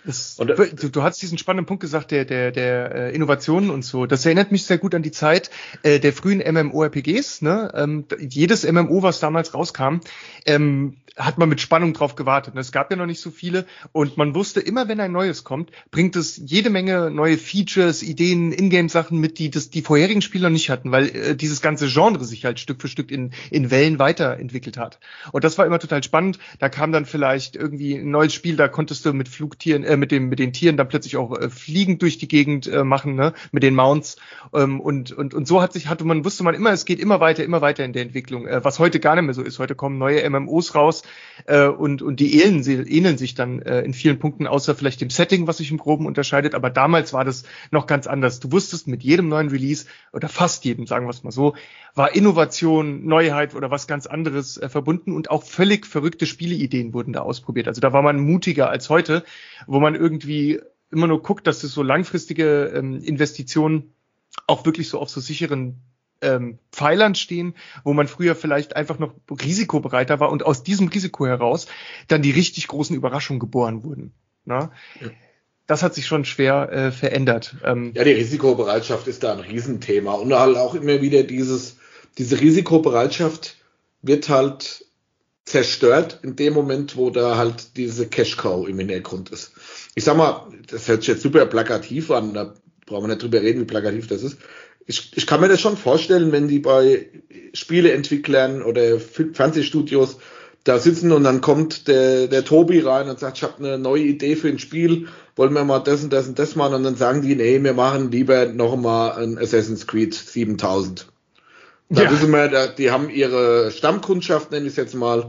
Das, und, du, du hast diesen spannenden Punkt gesagt, der, der, der äh, Innovationen und so. Das erinnert mich sehr gut an die Zeit äh, der frühen MMORPGs. Ne? Ähm, jedes M M O, was damals rauskam, ähm, hat man mit Spannung drauf gewartet. Es gab ja noch nicht so viele und man wusste immer, wenn ein neues kommt, bringt es jede Menge neue Features, Ideen, Ingame-Sachen mit, die das die vorherigen Spieler nicht hatten, weil äh, dieses ganze Genre sich halt Stück für Stück in, in Wellen weiterentwickelt hat. Und das war immer total spannend. Da kam dann vielleicht irgendwie ein neues Spiel, da konntest du mit Flugtieren, äh, mit dem mit den Tieren dann plötzlich auch äh, fliegend durch die Gegend äh, machen, ne, mit den Mounts. Ähm, und und und so hat sich hatte man wusste man immer, es geht immer weiter, immer weiter in der Entwicklung. Äh, was heute gar nicht mehr so ist. Heute kommen neue M M Os raus. Äh, und und die ähneln, ähneln sich dann äh, in vielen Punkten, außer vielleicht dem Setting, was sich im Groben unterscheidet. Aber damals war das noch ganz anders. Du wusstest, mit jedem neuen Release, oder fast jedem, sagen wir es mal so, war Innovation, Neuheit oder was ganz anderes äh, verbunden. Und auch völlig verrückte Spieleideen wurden da ausprobiert. Also da war man mutiger als heute, wo man irgendwie immer nur guckt, dass es so langfristige ähm, Investitionen auch wirklich so auf so sicheren Ähm, Pfeilern stehen, wo man früher vielleicht einfach noch risikobereiter war und aus diesem Risiko heraus dann die richtig großen Überraschungen geboren wurden. Na? Ja. Das hat sich schon schwer äh, verändert. Ähm, ja, die Risikobereitschaft ist da ein Riesenthema und halt auch immer wieder dieses, diese Risikobereitschaft wird halt zerstört in dem Moment, wo da halt diese Cash-Cow im Hintergrund ist. Ich sag mal, das hört sich jetzt super plakativ an, da brauchen wir nicht drüber reden, wie plakativ das ist. Ich, ich kann mir das schon vorstellen, wenn die bei Spieleentwicklern oder Fernsehstudios da sitzen und dann kommt der, der Tobi rein und sagt, ich habe eine neue Idee für ein Spiel, wollen wir mal das und das und das machen, und dann sagen die, nee, wir machen lieber noch mal ein Assassin's Creed siebentausend. Da ja. wissen wir, da, die haben ihre Stammkundschaft, nenne ich es jetzt mal,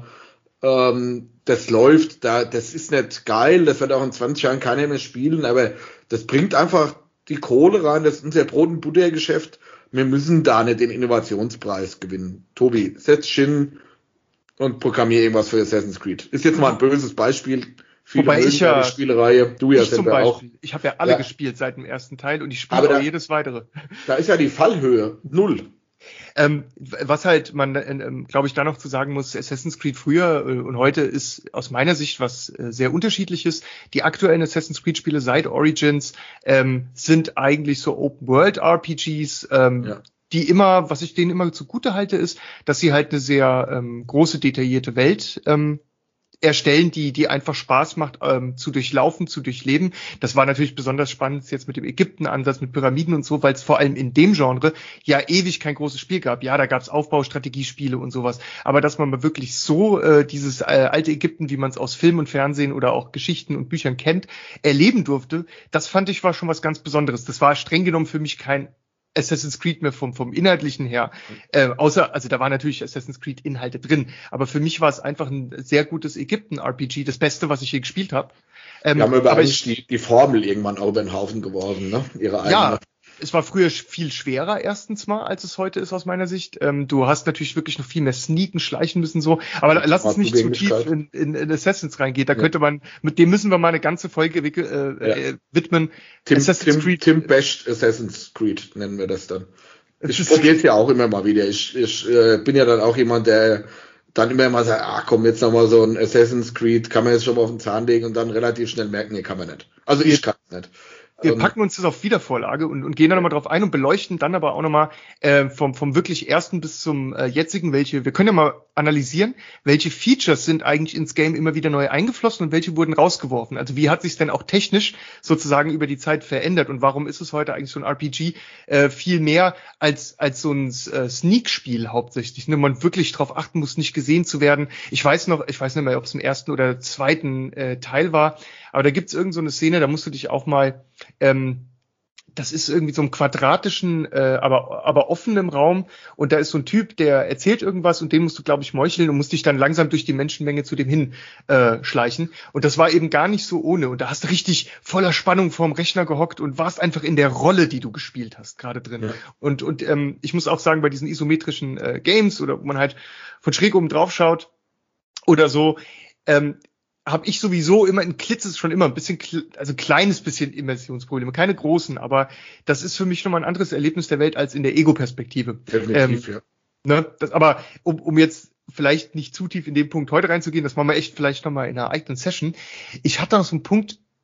ähm, das läuft, da, das ist nicht geil, das wird auch in zwanzig Jahren keiner mehr spielen, aber das bringt einfach die Kohle rein, das ist unser Brot- und Buttergeschäft. Wir müssen da nicht den Innovationspreis gewinnen. Tobi, setz dich hin und programmier irgendwas für Assassin's Creed. Ist jetzt mal ein böses Beispiel. Viele Wobei ich ja, die Spielereihe, du ja selber auch. Ich habe ja alle ja. gespielt seit dem ersten Teil und ich spiele auch da, jedes weitere. Da ist ja die Fallhöhe null. Ähm, was halt man, ähm, glaube ich, da noch zu sagen muss, Assassin's Creed früher äh, und heute ist aus meiner Sicht was äh, sehr Unterschiedliches. Die aktuellen Assassin's Creed Spiele seit Origins ähm, sind eigentlich so Open-World-R P Gs, ähm, ja. die immer, was ich denen immer zugute halte, ist, dass sie halt eine sehr ähm, große, detaillierte Welt ähm, erstellen, die die einfach Spaß macht, ähm, zu durchlaufen, zu durchleben. Das war natürlich besonders spannend jetzt mit dem Ägypten-Ansatz, mit Pyramiden und so, weil es vor allem in dem Genre ja ewig kein großes Spiel gab. Ja, da gab es Aufbaustrategiespiele und sowas. Aber dass man mal wirklich so äh, dieses äh, alte Ägypten, wie man es aus Film und Fernsehen oder auch Geschichten und Büchern kennt, erleben durfte, das fand ich war schon was ganz Besonderes. Das war streng genommen für mich kein Assassin's Creed mehr vom, vom Inhaltlichen her, äh, außer, also da waren natürlich Assassin's Creed Inhalte drin, aber für mich war es einfach ein sehr gutes Ägypten-R P G, das Beste, was ich je gespielt habe. Ähm, Wir haben aber ich, die, die Formel irgendwann auch über den Haufen geworfen, ne? Ihre eigene. Ja, es war früher viel schwerer erstens mal, als es heute ist aus meiner Sicht. Ähm, du hast natürlich wirklich noch viel mehr sneaken, schleichen müssen so. Aber ja, lass uns nicht zu tief in, in, in Assassins reingehen. Da ja. könnte man, mit dem müssen wir mal eine ganze Folge äh, ja. äh, widmen. Tim, Assassin's Tim, Creed. Tim basht Assassin's Creed nennen wir das dann. Ich probiere es ja auch immer mal wieder. Ich, ich äh, bin ja dann auch jemand, der dann immer mal sagt, ah komm, jetzt nochmal so ein Assassin's Creed, kann man jetzt schon mal auf den Zahn legen und dann relativ schnell merken, nee, kann man nicht. Also ich kann es nicht. Wir packen uns das auf Wiedervorlage und, und gehen da nochmal drauf ein und beleuchten dann aber auch nochmal äh, vom, vom wirklich ersten bis zum äh, jetzigen, welche, wir können ja mal analysieren, welche Features sind eigentlich ins Game immer wieder neu eingeflossen und welche wurden rausgeworfen. Also wie hat sich denn auch technisch sozusagen über die Zeit verändert und warum ist es heute eigentlich so ein R P G äh, viel mehr als als so ein äh, Sneak-Spiel hauptsächlich, ne? Man wirklich drauf achten muss, nicht gesehen zu werden. Ich weiß noch, ich weiß nicht mehr, ob es im ersten oder zweiten äh, Teil war, aber da gibt's irgend so eine Szene, da musst du dich auch mal Ähm, das ist irgendwie so einem quadratischen, äh, aber aber offenem Raum und da ist so ein Typ, der erzählt irgendwas und den musst du, glaube ich, meucheln und musst dich dann langsam durch die Menschenmenge zu dem hin äh, schleichen und das war eben gar nicht so ohne und da hast du richtig voller Spannung vorm Rechner gehockt und warst einfach in der Rolle, die du gespielt hast, gerade drin. Ja. Und und ähm, ich muss auch sagen, bei diesen isometrischen äh, Games oder wo man halt von schräg oben drauf schaut oder so, ähm, habe ich sowieso immer in Klitzes schon immer ein bisschen, also ein kleines bisschen Immersionsprobleme, keine großen, aber das ist für mich nochmal ein anderes Erlebnis der Welt als in der Ego-Perspektive. Definitiv, ähm, ja. Ne, das, aber um, um jetzt vielleicht nicht zu tief in den Punkt heute reinzugehen, das machen wir echt vielleicht nochmal in einer eigenen Session. Ich hatte noch so einen Punkt,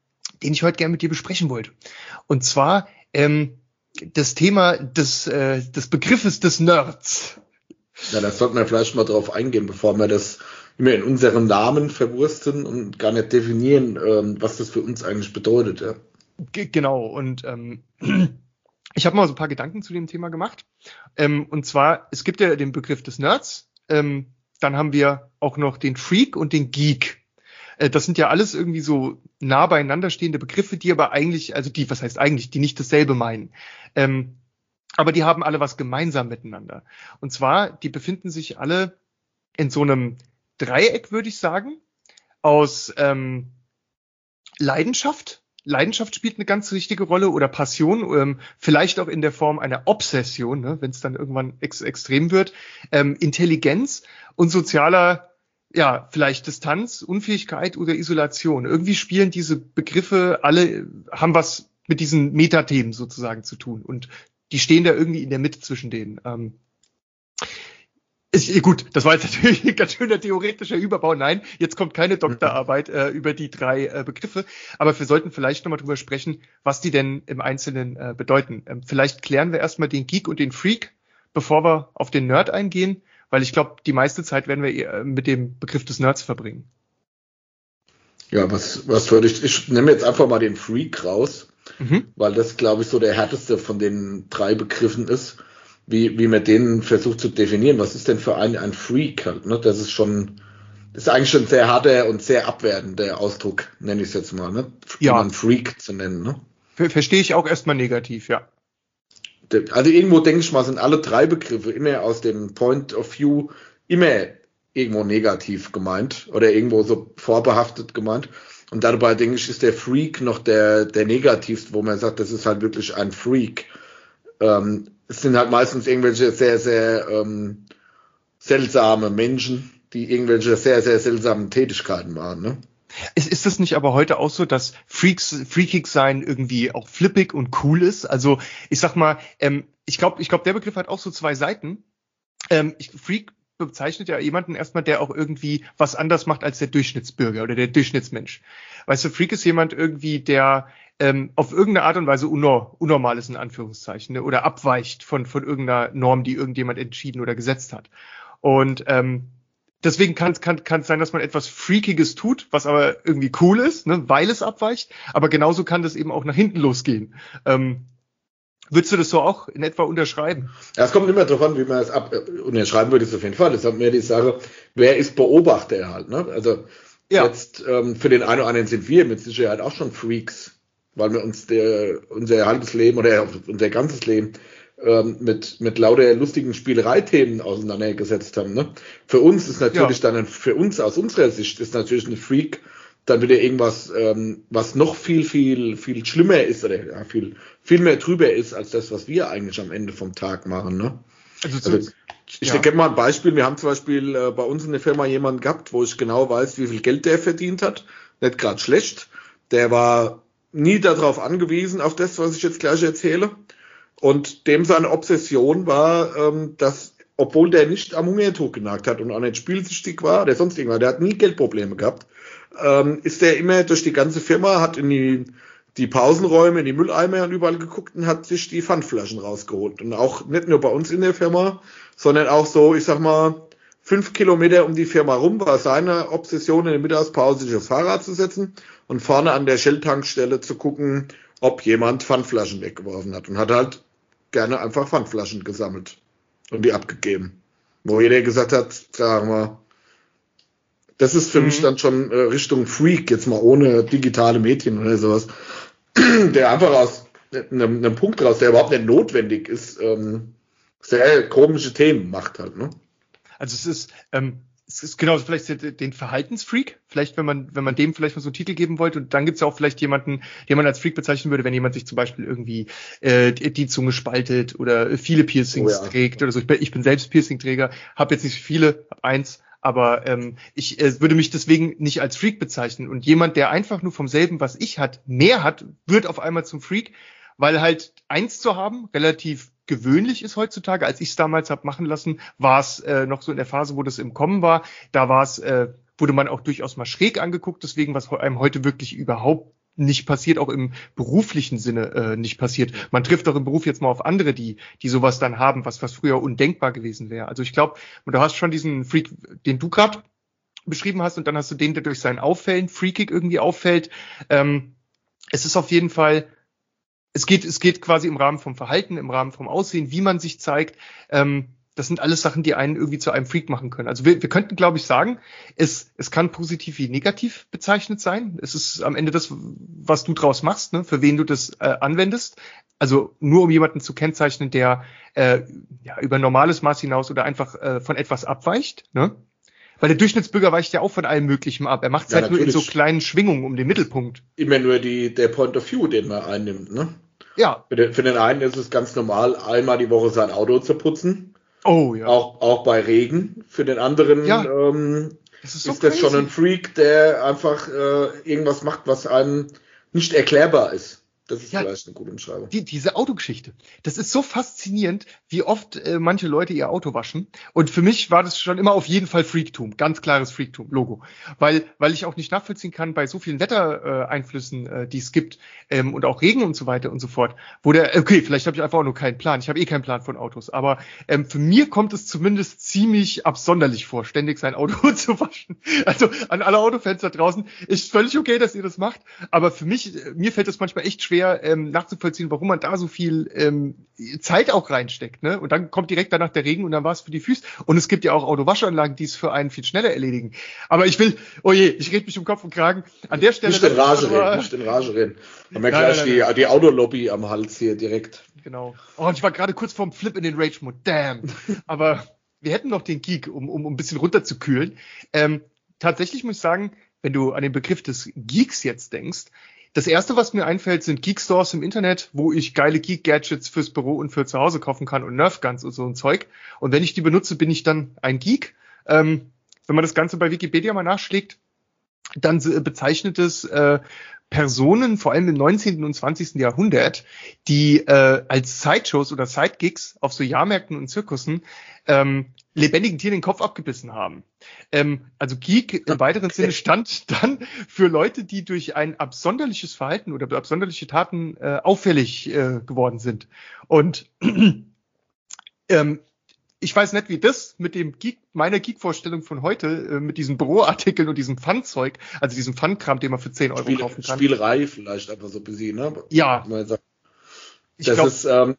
den ich heute gerne mit dir besprechen wollte. Und zwar ähm, das Thema des, äh, des Begriffes des Nerds. Ja, da sollten wir vielleicht mal drauf eingehen, bevor wir das immer in unseren Namen verwursten und gar nicht definieren, ähm, was das für uns eigentlich bedeutet. Ja. G- genau, und ähm, ich habe mal so ein paar Gedanken zu dem Thema gemacht. Ähm, und zwar, es gibt ja den Begriff des Nerds, ähm, dann haben wir auch noch den Freak und den Geek. Äh, das sind ja alles irgendwie so nah beieinander stehende Begriffe, die aber eigentlich, also die, was heißt eigentlich, die nicht dasselbe meinen. Ähm, aber die haben alle was gemeinsam miteinander. Und zwar, die befinden sich alle in so einem Dreieck, würde ich sagen, aus ähm, Leidenschaft. Leidenschaft spielt eine ganz wichtige Rolle oder Passion, ähm, vielleicht auch in der Form einer Obsession, ne, wenn es dann irgendwann ex- extrem wird, ähm, Intelligenz und sozialer, ja, vielleicht Distanz, Unfähigkeit oder Isolation. Irgendwie spielen diese Begriffe alle, haben was mit diesen Metathemen sozusagen zu tun und die stehen da irgendwie in der Mitte zwischen denen. Ähm, Ist, gut, das war jetzt natürlich ein ganz schöner theoretischer Überbau. Nein, jetzt kommt keine Doktorarbeit äh, über die drei äh, Begriffe, aber wir sollten vielleicht nochmal drüber sprechen, was die denn im Einzelnen äh, bedeuten. Ähm, vielleicht klären wir erstmal den Geek und den Freak, bevor wir auf den Nerd eingehen, weil ich glaube, die meiste Zeit werden wir eher mit dem Begriff des Nerds verbringen. Ja, was, was würde ich, ich nehme jetzt einfach mal den Freak raus, mhm. weil das, glaube ich, so der härteste von den drei Begriffen ist. Wie, wie man den versucht zu definieren. Was ist denn für einen ein Freak halt, ne? Das ist schon, das ist eigentlich schon sehr harter und sehr abwertender Ausdruck, nenne ich es jetzt mal, ne? Ja. Einen Freak zu nennen, ne? Ver- Verstehe ich auch erstmal negativ, ja. Also irgendwo denke ich mal, sind alle drei Begriffe immer aus dem Point of View immer irgendwo negativ gemeint oder irgendwo so vorbehaftet gemeint. Und dabei denke ich, ist der Freak noch der, der negativste, wo man sagt, das ist halt wirklich ein Freak. Ähm, es sind halt meistens irgendwelche sehr, sehr ähm, seltsame Menschen, die irgendwelche sehr, sehr seltsamen Tätigkeiten machen, ne? Ist, ist das nicht aber heute auch so, dass Freaks, freakig sein irgendwie auch flippig und cool ist? Also ich sag mal, ähm, ich glaube, ich glaube, der Begriff hat auch so zwei Seiten. Ähm, ich, Freak bezeichnet ja jemanden erstmal, der auch irgendwie was anders macht als der Durchschnittsbürger oder der Durchschnittsmensch. Weißt du, Freak ist jemand irgendwie, der ähm, auf irgendeine Art und Weise unor- unnormal ist, in Anführungszeichen, ne? Oder abweicht von, von irgendeiner Norm, die irgendjemand entschieden oder gesetzt hat. Und ähm, deswegen kann es kann, kann sein, dass man etwas Freakiges tut, was aber irgendwie cool ist, ne? Weil es abweicht. Aber genauso kann das eben auch nach hinten losgehen. Ähm, Würdest du das so auch in etwa unterschreiben? Ja, es kommt immer darauf an, wie man es ab unterschreiben würde, es auf jeden Fall. Das hat mir die Sache, wer ist Beobachter halt, ne? Also ja. Jetzt ähm, für den einen oder anderen sind wir mit Sicherheit auch schon Freaks, weil wir uns der, unser halbes Leben oder unser ganzes Leben ähm, mit mit lauter lustigen Spielereithemen auseinandergesetzt haben. Ne? Für uns ist natürlich ja. dann, für uns aus unserer Sicht ist natürlich ein Freak dann wieder irgendwas, ähm, was noch viel, viel, viel schlimmer ist oder ja, viel, viel mehr drüber ist als das, was wir eigentlich am Ende vom Tag machen. Ne? Also, zu, also ich ja. gebe mal ein Beispiel. Wir haben zum Beispiel äh, bei uns in der Firma jemanden gehabt, wo ich genau weiß, wie viel Geld der verdient hat. Nicht gerade schlecht. Der war nie darauf angewiesen, auf das, was ich jetzt gleich erzähle. Und dem seine Obsession war, ähm, dass, obwohl der nicht am Hungertuch genagt hat und auch nicht spielsüchtig war oder sonst irgendwas, der hat nie Geldprobleme gehabt, ähm, ist der immer durch die ganze Firma, hat in die, die Pausenräume, in die Mülleimer und überall geguckt und hat sich die Pfandflaschen rausgeholt. Und auch nicht nur bei uns in der Firma, sondern auch so, ich sag mal, fünf Kilometer um die Firma rum war seine Obsession, in der Mittagspause sich aufs Fahrrad zu setzen und vorne an der Shell-Tankstelle zu gucken, ob jemand Pfandflaschen weggeworfen hat. Und hat halt gerne einfach Pfandflaschen gesammelt und die abgegeben. Wo jeder gesagt hat, sagen wir, das ist für mhm. mich dann schon äh, Richtung Freak, jetzt mal ohne digitale Medien oder sowas, der einfach aus einem, einem Punkt raus, der überhaupt nicht notwendig ist, ähm, sehr komische Themen macht halt, ne? Also es ist, ähm, es ist genau vielleicht den Verhaltensfreak, vielleicht wenn man, wenn man dem vielleicht mal so einen Titel geben wollte, und dann gibt es ja auch vielleicht jemanden, den man als Freak bezeichnen würde, wenn jemand sich zum Beispiel irgendwie äh, die, die Zunge spaltet oder viele Piercings oh ja. trägt oder so. Ich bin, ich bin selbst Piercing-Träger, habe jetzt nicht viele, habe eins, aber ähm, ich äh, würde mich deswegen nicht als Freak bezeichnen. Und jemand, der einfach nur vom selben, was ich hat, mehr hat, wird auf einmal zum Freak, weil halt eins zu haben relativ gewöhnlich ist heutzutage. Als ich es damals habe machen lassen, war es äh, noch so in der Phase, wo das im Kommen war. Da war es, äh, wurde man auch durchaus mal schräg angeguckt. Deswegen, was einem heute wirklich überhaupt nicht passiert, auch im beruflichen Sinne äh, nicht passiert. Man trifft doch im Beruf jetzt mal auf andere, die die sowas dann haben, was was früher undenkbar gewesen wäre. Also ich glaube, du hast schon diesen Freak, den du gerade beschrieben hast, und dann hast du den, der durch sein Auffällen, freakig irgendwie auffällt. Ähm, es ist auf jeden Fall, es geht es geht quasi im Rahmen vom Verhalten, im Rahmen vom Aussehen, wie man sich zeigt. Ähm, Das sind alles Sachen, die einen irgendwie zu einem Freak machen können. Also wir, wir könnten, glaube ich, sagen, es, es kann positiv wie negativ bezeichnet sein. Es ist am Ende das, was du draus machst, ne, für wen du das äh, anwendest. Also nur um jemanden zu kennzeichnen, der äh, ja, über normales Maß hinaus oder einfach äh, von etwas abweicht. Ne? Weil der Durchschnittsbürger weicht ja auch von allem Möglichen ab. Er macht es ja, halt nur in so kleinen Schwingungen um den Mittelpunkt. Immer nur die, der Point of View, den man einnimmt. Ne? Ja. Für den, für den einen ist es ganz normal, einmal die Woche sein Auto zu putzen. Oh ja. Auch, auch bei Regen. Für den anderen ja, ähm, das ist, so ist das crazy. schon ein Freak, der einfach äh, irgendwas macht, was einem nicht erklärbar ist. Das ist ja vielleicht eine gute Umschreibung. Die, diese Autogeschichte. Das ist so faszinierend, wie oft äh, manche Leute ihr Auto waschen. Und für mich war das schon immer auf jeden Fall Freaktum. Ganz klares Freaktum, Logo. Weil, weil ich auch nicht nachvollziehen kann, bei so vielen Wettereinflüssen, äh, die es gibt, ähm, und auch Regen und so weiter und so fort, wo der, okay, vielleicht habe ich einfach auch nur keinen Plan. Ich habe eh keinen Plan von Autos. Aber ähm, für mir kommt es zumindest ziemlich absonderlich vor, ständig sein Auto zu waschen. Also an alle Autofans da draußen, ist völlig okay, dass ihr das macht. Aber für mich, mir fällt es manchmal echt schwer, Ähm, nachzuvollziehen, warum man da so viel ähm, Zeit auch reinsteckt, ne? Und dann kommt direkt danach der Regen und dann war es für die Füße. Und es gibt ja auch Autowaschanlagen, die es für einen viel schneller erledigen. Aber ich will, oh je, ich rede mich um Kopf und Kragen. An der Stelle... Nicht in Rage reden, nicht in Rage reden. Haben wir gleich nein, nein, nein. die, die Autolobby am Hals hier direkt. Genau. Oh, und ich war gerade kurz vorm Flip in den Rage-Mode. Damn. Aber wir hätten noch den Geek, um, um, um ein bisschen runterzukühlen. Ähm, tatsächlich muss ich sagen, wenn du an den Begriff des Geeks jetzt denkst, das erste, was mir einfällt, sind Geek-Stores im Internet, wo ich geile Geek-Gadgets fürs Büro und für zu Hause kaufen kann und Nerf-Guns und so ein Zeug. Und wenn ich die benutze, bin ich dann ein Geek. Ähm, wenn man das Ganze bei Wikipedia mal nachschlägt, dann bezeichnet es äh, Personen, vor allem im neunzehnten und zwanzigsten Jahrhundert, die äh, als Sideshows oder Sidegigs auf so Jahrmärkten und Zirkussen ähm, lebendigen Tieren den Kopf abgebissen haben. Ähm, also Geek im weiteren Sinne stand dann für Leute, die durch ein absonderliches Verhalten oder absonderliche Taten äh, auffällig äh, geworden sind. Und ähm, ich weiß nicht, wie das mit dem Geek, meiner Geek-Vorstellung von heute, äh, mit diesen Büroartikeln und diesem Fun-Zeug, also diesem Fun-Kram, den man für zehn Euro Spiel, kaufen kann. Spielerei vielleicht einfach so ein bisschen, ne? Ja. Das ich glaub, ist, ähm,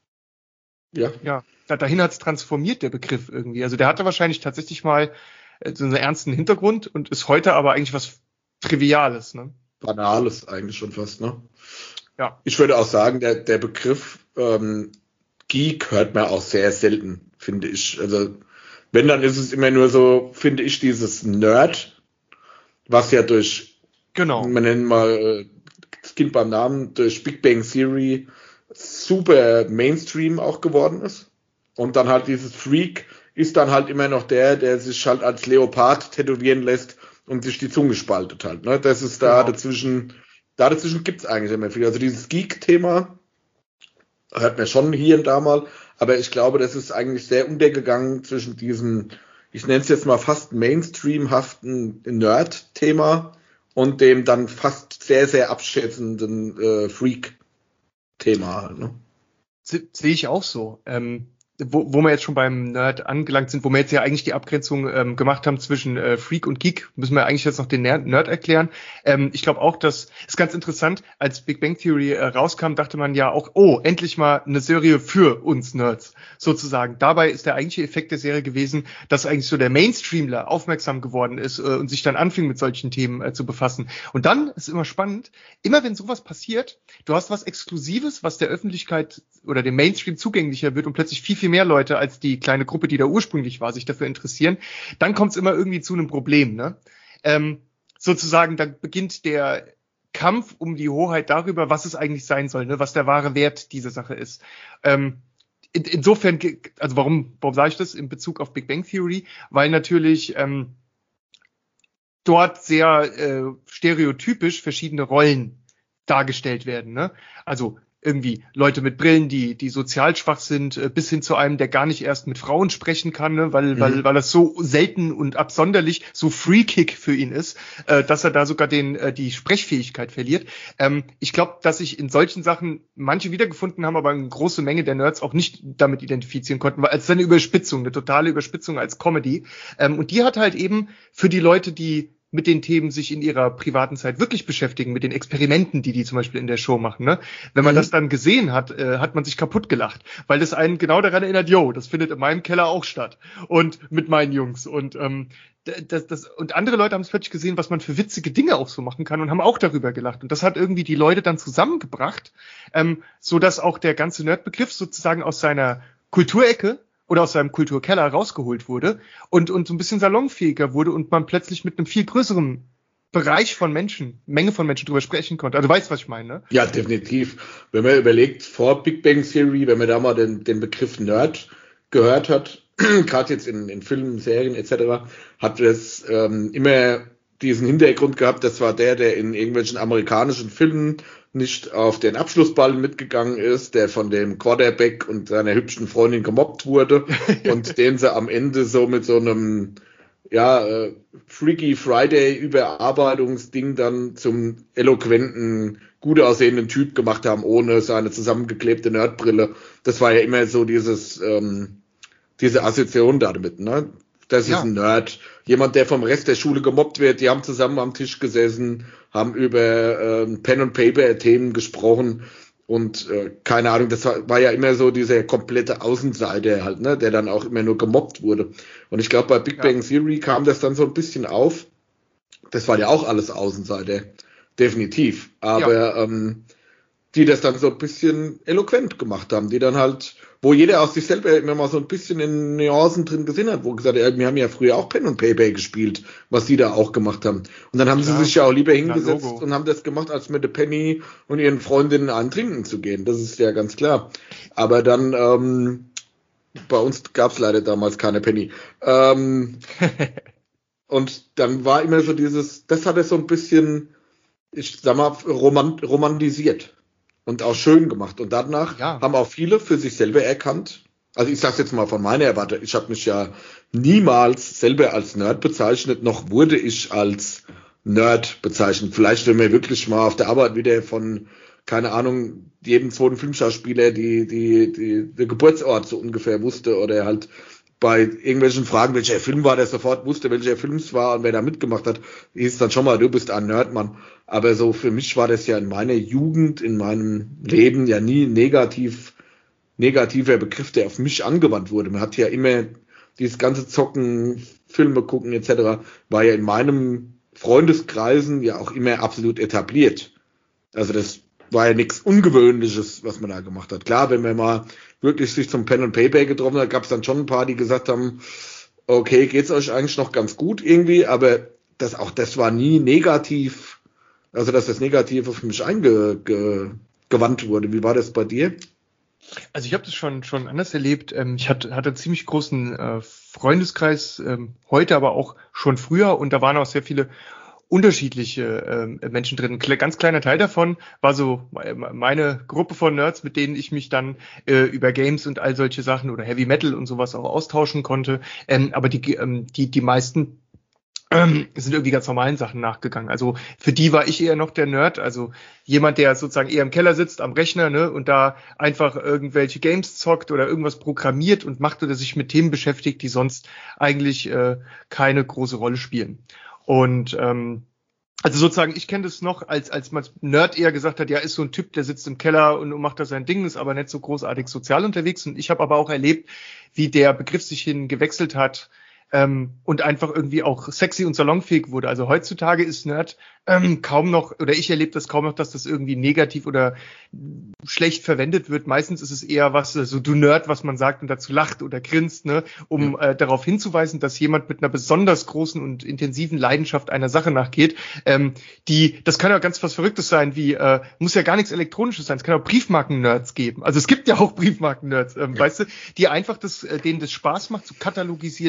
ja. Ja, dahin hat es transformiert, der Begriff irgendwie. Also der hatte wahrscheinlich tatsächlich mal äh, so einen ernsten Hintergrund und ist heute aber eigentlich was Triviales, ne? Banales eigentlich schon fast, ne? Ja. Ich würde auch sagen, der, der Begriff ähm, Geek hört man auch sehr selten, finde ich. Also wenn, dann ist es immer nur so, finde ich, dieses Nerd, was ja durch, genau, man nennt mal das Kind beim Namen, durch Big Bang Theory super Mainstream auch geworden ist. Und dann halt dieses Freak ist dann halt immer noch der, der sich halt als Leopard tätowieren lässt und sich die Zunge spaltet halt. Ne? Das ist da genau. dazwischen, da dazwischen gibt's eigentlich immer viel. Also dieses Geek-Thema hört man schon hier und da mal, aber ich glaube, das ist eigentlich sehr untergegangen zwischen diesem, ich nenne es jetzt mal fast Mainstream-haften Nerd-Thema und dem dann fast sehr, sehr abschätzenden äh, Freak-Thema halt, ne? Se- Sehe ich auch so. Ähm, wo, wo wir jetzt schon beim Nerd angelangt sind, wo wir jetzt ja eigentlich die Abgrenzung ähm, gemacht haben zwischen äh, Freak und Geek, müssen wir eigentlich jetzt noch den Nerd, Nerd erklären. Ähm, ich glaube auch, das ist ganz interessant, als Big Bang Theory äh, rauskam, dachte man ja auch, oh, endlich mal eine Serie für uns Nerds, sozusagen. Dabei ist der eigentliche Effekt der Serie gewesen, dass eigentlich so der Mainstreamler aufmerksam geworden ist äh, und sich dann anfing mit solchen Themen äh, zu befassen. Und dann ist immer spannend, immer wenn sowas passiert, du hast was Exklusives, was der Öffentlichkeit oder dem Mainstream zugänglicher wird und plötzlich viel, viel mehr Leute als die kleine Gruppe, die da ursprünglich war, sich dafür interessieren, dann kommt es immer irgendwie zu einem Problem, ne? Ähm, sozusagen, da beginnt der Kampf um die Hoheit darüber, was es eigentlich sein soll, ne? Was der wahre Wert dieser Sache ist. Ähm, in, insofern, also warum, warum sage ich das in Bezug auf Big Bang Theory? Weil natürlich ähm, dort sehr äh, stereotypisch verschiedene Rollen dargestellt werden, ne? Also irgendwie Leute mit Brillen, die die sozial schwach sind, äh, bis hin zu einem, der gar nicht erst mit Frauen sprechen kann, ne, weil mhm. weil weil das so selten und absonderlich so Free-Kick für ihn ist, äh, dass er da sogar den äh, die Sprechfähigkeit verliert. Ähm, ich glaube, dass sich in solchen Sachen manche wiedergefunden haben, aber eine große Menge der Nerds auch nicht damit identifizieren konnten, weil als eine Überspitzung, eine totale Überspitzung als Comedy. Ähm, und die hat halt eben für die Leute, die mit den Themen sich in ihrer privaten Zeit wirklich beschäftigen, mit den Experimenten, die die zum Beispiel in der Show machen, ne? Wenn man mhm. das dann gesehen hat, äh, hat man sich kaputt gelacht, weil das einen genau daran erinnert, yo, das findet in meinem Keller auch statt und mit meinen Jungs und ähm, das, das, und andere Leute haben es plötzlich gesehen, was man für witzige Dinge auch so machen kann und haben auch darüber gelacht und das hat irgendwie die Leute dann zusammengebracht, ähm, so dass auch der ganze Nerdbegriff sozusagen aus seiner Kulturecke oder aus seinem Kulturkeller rausgeholt wurde und und so ein bisschen salonfähiger wurde und man plötzlich mit einem viel größeren Bereich von Menschen, Menge von Menschen drüber sprechen konnte. Also du weißt, was ich meine, ne? Ja, definitiv. Wenn man überlegt, vor Big Bang Theory, wenn man da mal den, den Begriff Nerd gehört hat, gerade jetzt in, in Filmen, Serien et cetera, hat das ähm, immer diesen Hintergrund gehabt, das war der, der in irgendwelchen amerikanischen Filmen nicht auf den Abschlussball mitgegangen ist, der von dem Quarterback und seiner hübschen Freundin gemobbt wurde und den sie am Ende so mit so einem ja äh, Freaky Friday Überarbeitungsding dann zum eloquenten, gut aussehenden Typ gemacht haben, ohne seine zusammengeklebte Nerdbrille. Das war ja immer so dieses ähm, diese Assoziation damit, ne? Das ja. ist ein Nerd. Jemand, der vom Rest der Schule gemobbt wird. Die haben zusammen am Tisch gesessen, haben über ähm, Pen-and-Paper-Themen gesprochen und äh, keine Ahnung, das war, war ja immer so dieser komplette Außenseiter halt, ne, der dann auch immer nur gemobbt wurde. Und ich glaube, bei Big ja. Bang Theory kam das dann so ein bisschen auf. Das war ja auch alles Außenseiter, definitiv. Aber ja. ähm, die das dann so ein bisschen eloquent gemacht haben, die dann halt, wo jeder aus sich selber immer mal so ein bisschen in Nuancen drin gesehen hat, wo gesagt hat, wir haben ja früher auch Pen und Paper gespielt, was die da auch gemacht haben. Und dann haben Klar. sie sich ja auch lieber hingesetzt Na, und haben das gemacht, als mit der Penny und ihren Freundinnen einen trinken zu gehen. Das ist ja ganz klar. Aber dann, ähm, bei uns gab's leider damals keine Penny. Ähm, und dann war immer so dieses, das hat er so ein bisschen, ich sag mal, romant, romantisiert. Und auch schön gemacht. Und danach ja. haben auch viele für sich selber erkannt. Also ich sag's jetzt mal von meiner Erwartung. Ich habe mich ja niemals selber als Nerd bezeichnet, noch wurde ich als Nerd bezeichnet. Vielleicht, wenn wir wirklich mal auf der Arbeit wieder von, keine Ahnung, jedem zweiten Filmschauspieler die, die, die, der Geburtsort so ungefähr wusste oder halt bei irgendwelchen Fragen, welcher Film war, der sofort wusste, welcher Film es war und wer da mitgemacht hat, hieß dann schon mal, du bist ein Nerdmann. Aber so für mich war das ja in meiner Jugend, in meinem Leben ja nie negativ, negativer Begriff, der auf mich angewandt wurde. Man hat ja immer dieses ganze Zocken, Filme gucken et cetera war ja in meinem Freundeskreisen ja auch immer absolut etabliert. Also das war ja nichts Ungewöhnliches, was man da gemacht hat. Klar, wenn man mal wirklich sich zum Pen and Paper getroffen hat, gab es dann schon ein paar, die gesagt haben, okay, geht's euch eigentlich noch ganz gut irgendwie, aber das auch das war nie negativ, also dass das Negative für mich eingewandt wurde. Wie war das bei dir? Also ich habe das schon schon anders erlebt. Ich hatte, hatte einen ziemlich großen äh, Freundeskreis, ähm, heute aber auch schon früher und da waren auch sehr viele unterschiedliche äh, Menschen drin. Ein ganz kleiner Teil davon war so meine Gruppe von Nerds, mit denen ich mich dann äh, über Games und all solche Sachen oder Heavy Metal und sowas auch austauschen konnte. Ähm, aber die, ähm, die, die meisten ähm, sind irgendwie ganz normalen Sachen nachgegangen. Also für die war ich eher noch der Nerd, also jemand, der sozusagen eher im Keller sitzt am Rechner, ne, und da einfach irgendwelche Games zockt oder irgendwas programmiert und macht oder sich mit Themen beschäftigt, die sonst eigentlich äh, keine große Rolle spielen. Und ähm, also sozusagen, ich kenne das noch, als als man Nerd eher gesagt hat, ja, ist so ein Typ, der sitzt im Keller und macht da sein Ding, ist aber nicht so großartig sozial unterwegs. Und ich habe aber auch erlebt, wie der Begriff sich hin gewechselt hat ähm, und einfach irgendwie auch sexy und salonfähig wurde. Also heutzutage ist Nerd ähm, kaum noch, oder ich erlebe das kaum noch, dass das irgendwie negativ oder schlecht verwendet wird. Meistens ist es eher was, so also du Nerd, was man sagt und dazu lacht oder grinst, ne, um ja. äh, darauf hinzuweisen, dass jemand mit einer besonders großen und intensiven Leidenschaft einer Sache nachgeht. Ähm, die, das kann ja ganz was Verrücktes sein, wie, äh, muss ja gar nichts Elektronisches sein, es kann auch Briefmarken-Nerds geben. Also es gibt ja auch Briefmarken-Nerds, ähm, ja. weißt du, die einfach das, äh, denen das Spaß macht, zu katalogisieren, zu sammeln,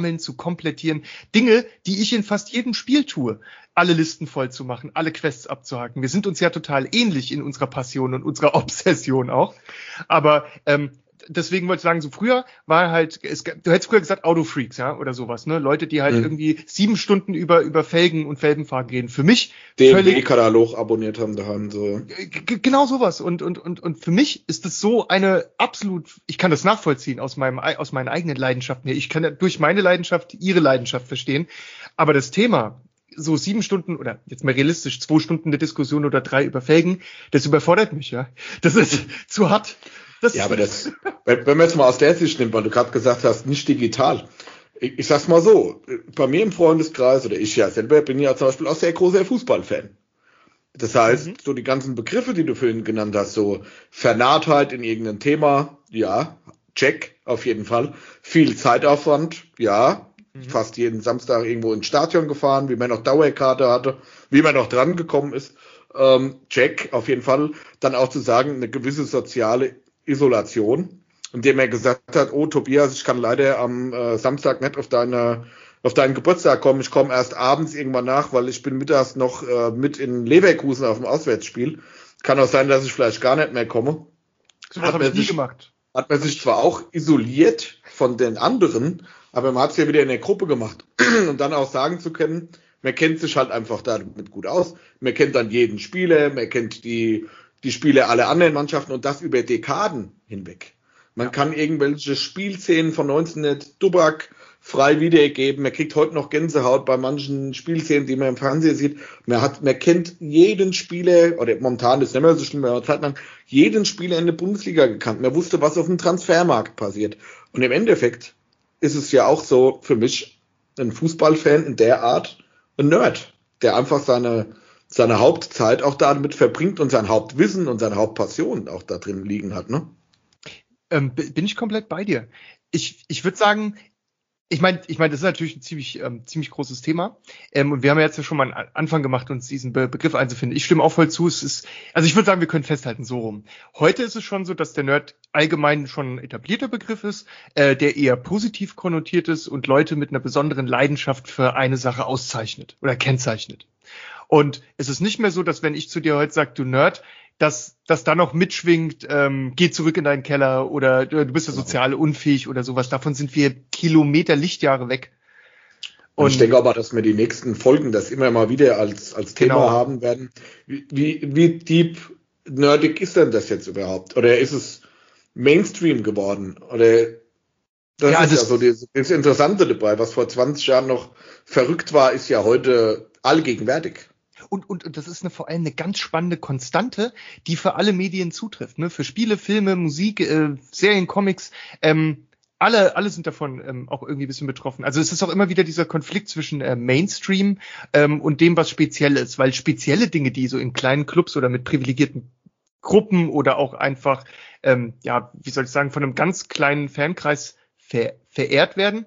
sammeln, zu komplettieren. Dinge, die ich in fast jedem Spiel tue. Alle Listen voll zu machen, alle Quests abzuhaken. Wir sind uns ja total ähnlich in unserer Passion und unserer Obsession auch. Aber ähm, deswegen wollte ich sagen, so früher war halt, es, du hättest früher gesagt Autofreaks, ja, oder sowas, ne? Leute, die halt mhm. irgendwie sieben Stunden über über Felgen und Felgenfahren reden. Für mich D M W-Katalog abonniert haben daheim, so. G- genau sowas. Und und und und für mich ist das so eine absolut, ich kann das nachvollziehen aus meinem aus meinen eigenen Leidenschaften her. Ich kann durch meine Leidenschaft ihre Leidenschaft verstehen. Aber das Thema, so sieben Stunden oder jetzt mal realistisch, zwei Stunden eine Diskussion oder drei über Felgen, das überfordert mich, ja. Das ist zu hart. Das ja, aber das, wenn man jetzt mal aus der Sicht nimmt, weil du gerade gesagt hast, nicht digital. Ich, ich sag's mal so, bei mir im Freundeskreis, oder ich ja selber, bin ja zum Beispiel auch sehr großer Fußballfan. Das heißt, mhm. so die ganzen Begriffe, die du vorhin genannt hast, so Vernarrtheit in irgendeinem Thema, ja, check, auf jeden Fall. Viel Zeitaufwand, ja, mhm. fast jeden Samstag irgendwo ins Stadion gefahren, wie man noch Dauerkarte hatte, wie man noch dran gekommen ist, ähm, check, auf jeden Fall. Dann auch zu sagen, eine gewisse soziale Isolation, indem er gesagt hat, oh Tobias, ich kann leider am äh, Samstag nicht auf deine auf deinen Geburtstag kommen, ich komme erst abends irgendwann nach, weil ich bin mittags noch äh, mit in Leverkusen auf dem Auswärtsspiel. Kann auch sein, dass ich vielleicht gar nicht mehr komme. So was habe ich nie sich, gemacht. Hat man sich zwar auch isoliert von den anderen, aber man hat es ja wieder in der Gruppe gemacht. Und dann auch sagen zu können, man kennt sich halt einfach damit gut aus. Man kennt dann jeden Spieler, man kennt die die Spiele aller anderen Mannschaften und das über Dekaden hinweg. Man kann irgendwelche Spielszenen von neunzehnhundert Dubak frei wiedergeben. Man kriegt heute noch Gänsehaut bei manchen Spielszenen, die man im Fernsehen sieht. Man hat, man kennt jeden Spieler, oder momentan ist es nicht mehr so schlimm, aber eine Zeit lang jeden Spieler in der Bundesliga gekannt. Man wusste, was auf dem Transfermarkt passiert. Und im Endeffekt ist es ja auch so für mich ein Fußballfan in der Art, ein Nerd, der einfach seine seine Hauptzeit auch damit verbringt und sein Hauptwissen und seine Hauptpassion auch da drin liegen hat, ne? Ähm, bin ich komplett bei dir. Ich, ich würde sagen, ich meine, ich meine, das ist natürlich ein ziemlich, ähm, ziemlich großes Thema. Ähm, und wir haben ja jetzt ja schon mal einen Anfang gemacht, uns diesen Be- Begriff einzufinden. Ich stimme auch voll zu. Es ist, also ich würde sagen, wir können festhalten, so rum. Heute ist es schon so, dass der Nerd allgemein schon ein etablierter Begriff ist, äh, der eher positiv konnotiert ist und Leute mit einer besonderen Leidenschaft für eine Sache auszeichnet oder kennzeichnet. Und es ist nicht mehr so, dass wenn ich zu dir heute sage, du Nerd, dass das da noch mitschwingt, ähm, geh zurück in deinen Keller oder du bist ja sozial unfähig oder sowas. Davon sind wir Kilometer Lichtjahre weg. Und, und ich denke aber, dass wir die nächsten Folgen das immer mal wieder als als Thema genau. haben werden. Wie, wie, wie deep nerdig ist denn das jetzt überhaupt? Oder ist es Mainstream geworden? Oder das ja, ist das ja so das, das Interessante dabei. Was vor zwanzig Jahren noch verrückt war, ist ja heute allgegenwärtig. Und, und, und das ist eine, vor allem eine ganz spannende Konstante, die für alle Medien zutrifft, ne? Für Spiele, Filme, Musik, äh, Serien, Comics, ähm, alle, alle sind davon ähm, auch irgendwie ein bisschen betroffen. Also es ist auch immer wieder dieser Konflikt zwischen äh, Mainstream ähm, und dem, was speziell ist, weil spezielle Dinge, die so in kleinen Clubs oder mit privilegierten Gruppen oder auch einfach, ähm, ja, wie soll ich sagen, von einem ganz kleinen Fankreis ver- verehrt werden,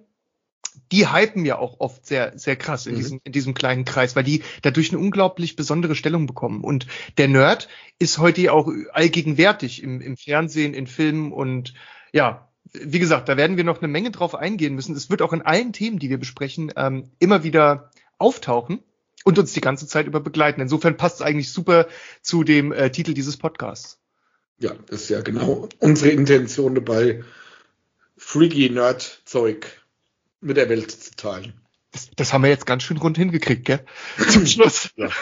die hypen ja auch oft sehr, sehr krass in mhm. diesem, in diesem kleinen Kreis, weil die dadurch eine unglaublich besondere Stellung bekommen. Und der Nerd ist heute auch allgegenwärtig im, im Fernsehen, in Filmen und ja, wie gesagt, da werden wir noch eine Menge drauf eingehen müssen. Es wird auch in allen Themen, die wir besprechen, ähm, immer wieder auftauchen und uns die ganze Zeit über begleiten. Insofern passt es eigentlich super zu dem äh, Titel dieses Podcasts. Ja, das ist ja genau unsere Intention dabei, freaky Nerd-Zeug mit der Welt zu teilen. Das, das haben wir jetzt ganz schön rund hingekriegt, gell? Zum Schluss. Ja.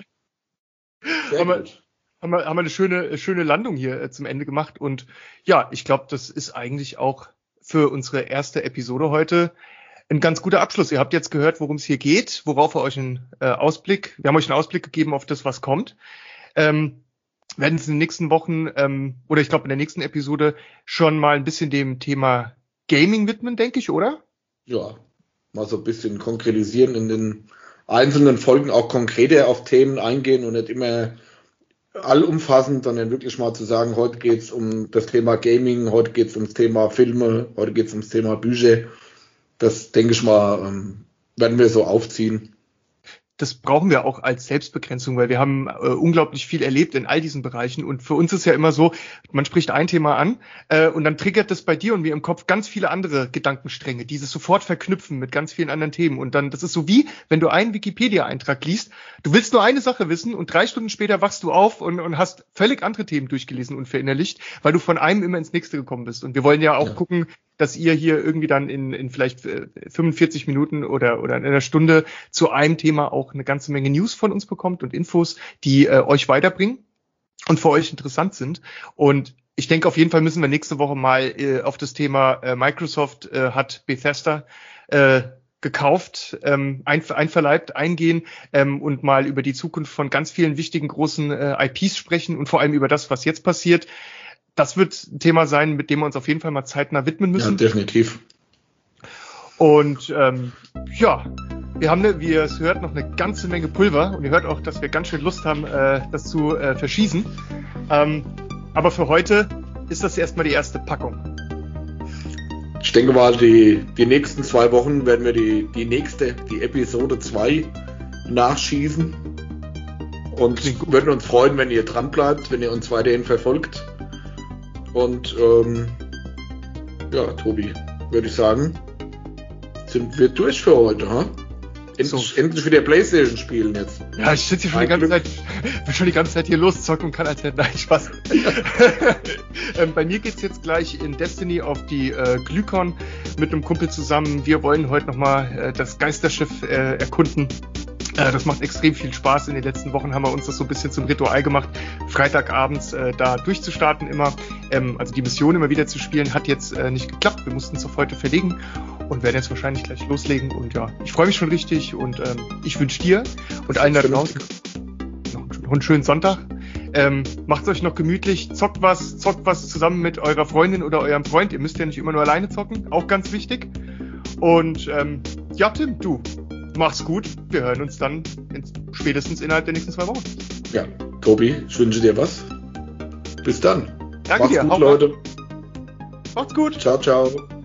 Sehr haben, wir, haben, wir, haben wir eine schöne, schöne Landung hier äh, zum Ende gemacht. Und ja, ich glaube, das ist eigentlich auch für unsere erste Episode heute ein ganz guter Abschluss. Ihr habt jetzt gehört, worum es hier geht, worauf wir euch einen äh, Ausblick, wir haben euch einen Ausblick gegeben auf das, was kommt. Ähm, werden es in den nächsten Wochen ähm, oder ich glaube in der nächsten Episode schon mal ein bisschen dem Thema Gaming widmen, denke ich, oder? Ja, mal so ein bisschen konkretisieren, in den einzelnen Folgen auch konkreter auf Themen eingehen und nicht immer allumfassend, sondern wirklich mal zu sagen, heute geht es um das Thema Gaming, heute geht es ums Thema Filme, heute geht es ums Thema Bücher. Das, denke ich mal, werden wir so aufziehen. das brauchen wir auch als Selbstbegrenzung, weil wir haben äh, unglaublich viel erlebt in all diesen Bereichen. Und für uns ist ja immer so, man spricht ein Thema an äh, und dann triggert das bei dir und mir im Kopf ganz viele andere Gedankenstränge, die sich sofort verknüpfen mit ganz vielen anderen Themen. Und dann, das ist so wie, wenn du einen Wikipedia-Eintrag liest, du willst nur eine Sache wissen und drei Stunden später wachst du auf und, und hast völlig andere Themen durchgelesen und verinnerlicht, weil du von einem immer ins nächste gekommen bist. Und wir wollen ja auch ja. gucken, dass ihr hier irgendwie dann in, in vielleicht fünfundvierzig Minuten oder, oder in einer Stunde zu einem Thema auch eine ganze Menge News von uns bekommt und Infos, die äh, euch weiterbringen und für euch interessant sind. Und ich denke, auf jeden Fall müssen wir nächste Woche mal äh, auf das Thema äh, Microsoft äh, hat Bethesda äh, gekauft, ähm, ein, einverleibt, eingehen ähm, und mal über die Zukunft von ganz vielen wichtigen großen äh, I Ps sprechen und vor allem über das, was jetzt passiert. Das wird ein Thema sein, mit dem wir uns auf jeden Fall mal zeitnah widmen müssen. Ja, definitiv. Und ähm, ja, wir haben, eine, wie ihr es hört, noch eine ganze Menge Pulver. Und ihr hört auch, dass wir ganz schön Lust haben, äh, das zu äh, verschießen. Ähm, aber für heute ist das erstmal die erste Packung. Ich denke mal, die, die nächsten zwei Wochen werden wir die, die nächste, die Episode zwei nachschießen. Und würden uns freuen, wenn ihr dran bleibt, wenn ihr uns weiterhin verfolgt. Und ähm, ja, Tobi, würde ich sagen, sind wir durch für heute, ha? Endlich, so. endlich wieder PlayStation spielen jetzt. Ja, ich sitze hier schon die ganze Glück. Zeit, bin schon die ganze Zeit hier loszocken und kann als hätte nein Spaß. ähm, bei mir geht's jetzt gleich in Destiny auf die äh, Glykon mit einem Kumpel zusammen. Wir wollen heute nochmal äh, das Geisterschiff äh, erkunden. Das macht extrem viel Spaß. In den letzten Wochen haben wir uns das so ein bisschen zum Ritual gemacht, Freitagabends äh, da durchzustarten immer. Ähm, also die Mission immer wieder zu spielen, hat jetzt äh, nicht geklappt. Wir mussten es auf heute verlegen und werden jetzt wahrscheinlich gleich loslegen. Und ja, ich freue mich schon richtig und ähm, ich wünsche dir und allen da draußen noch einen schönen Sonntag. Ähm, macht's euch noch gemütlich, zockt was, zockt was zusammen mit eurer Freundin oder eurem Freund. Ihr müsst ja nicht immer nur alleine zocken, auch ganz wichtig. Und ähm, ja, Tim, du. Mach's gut. Wir hören uns dann in, spätestens innerhalb der nächsten zwei Wochen. Ja, Tobi, ich wünsche dir was. Bis dann. Danke Macht's dir. gut, Leute. Macht's gut. Ciao, ciao.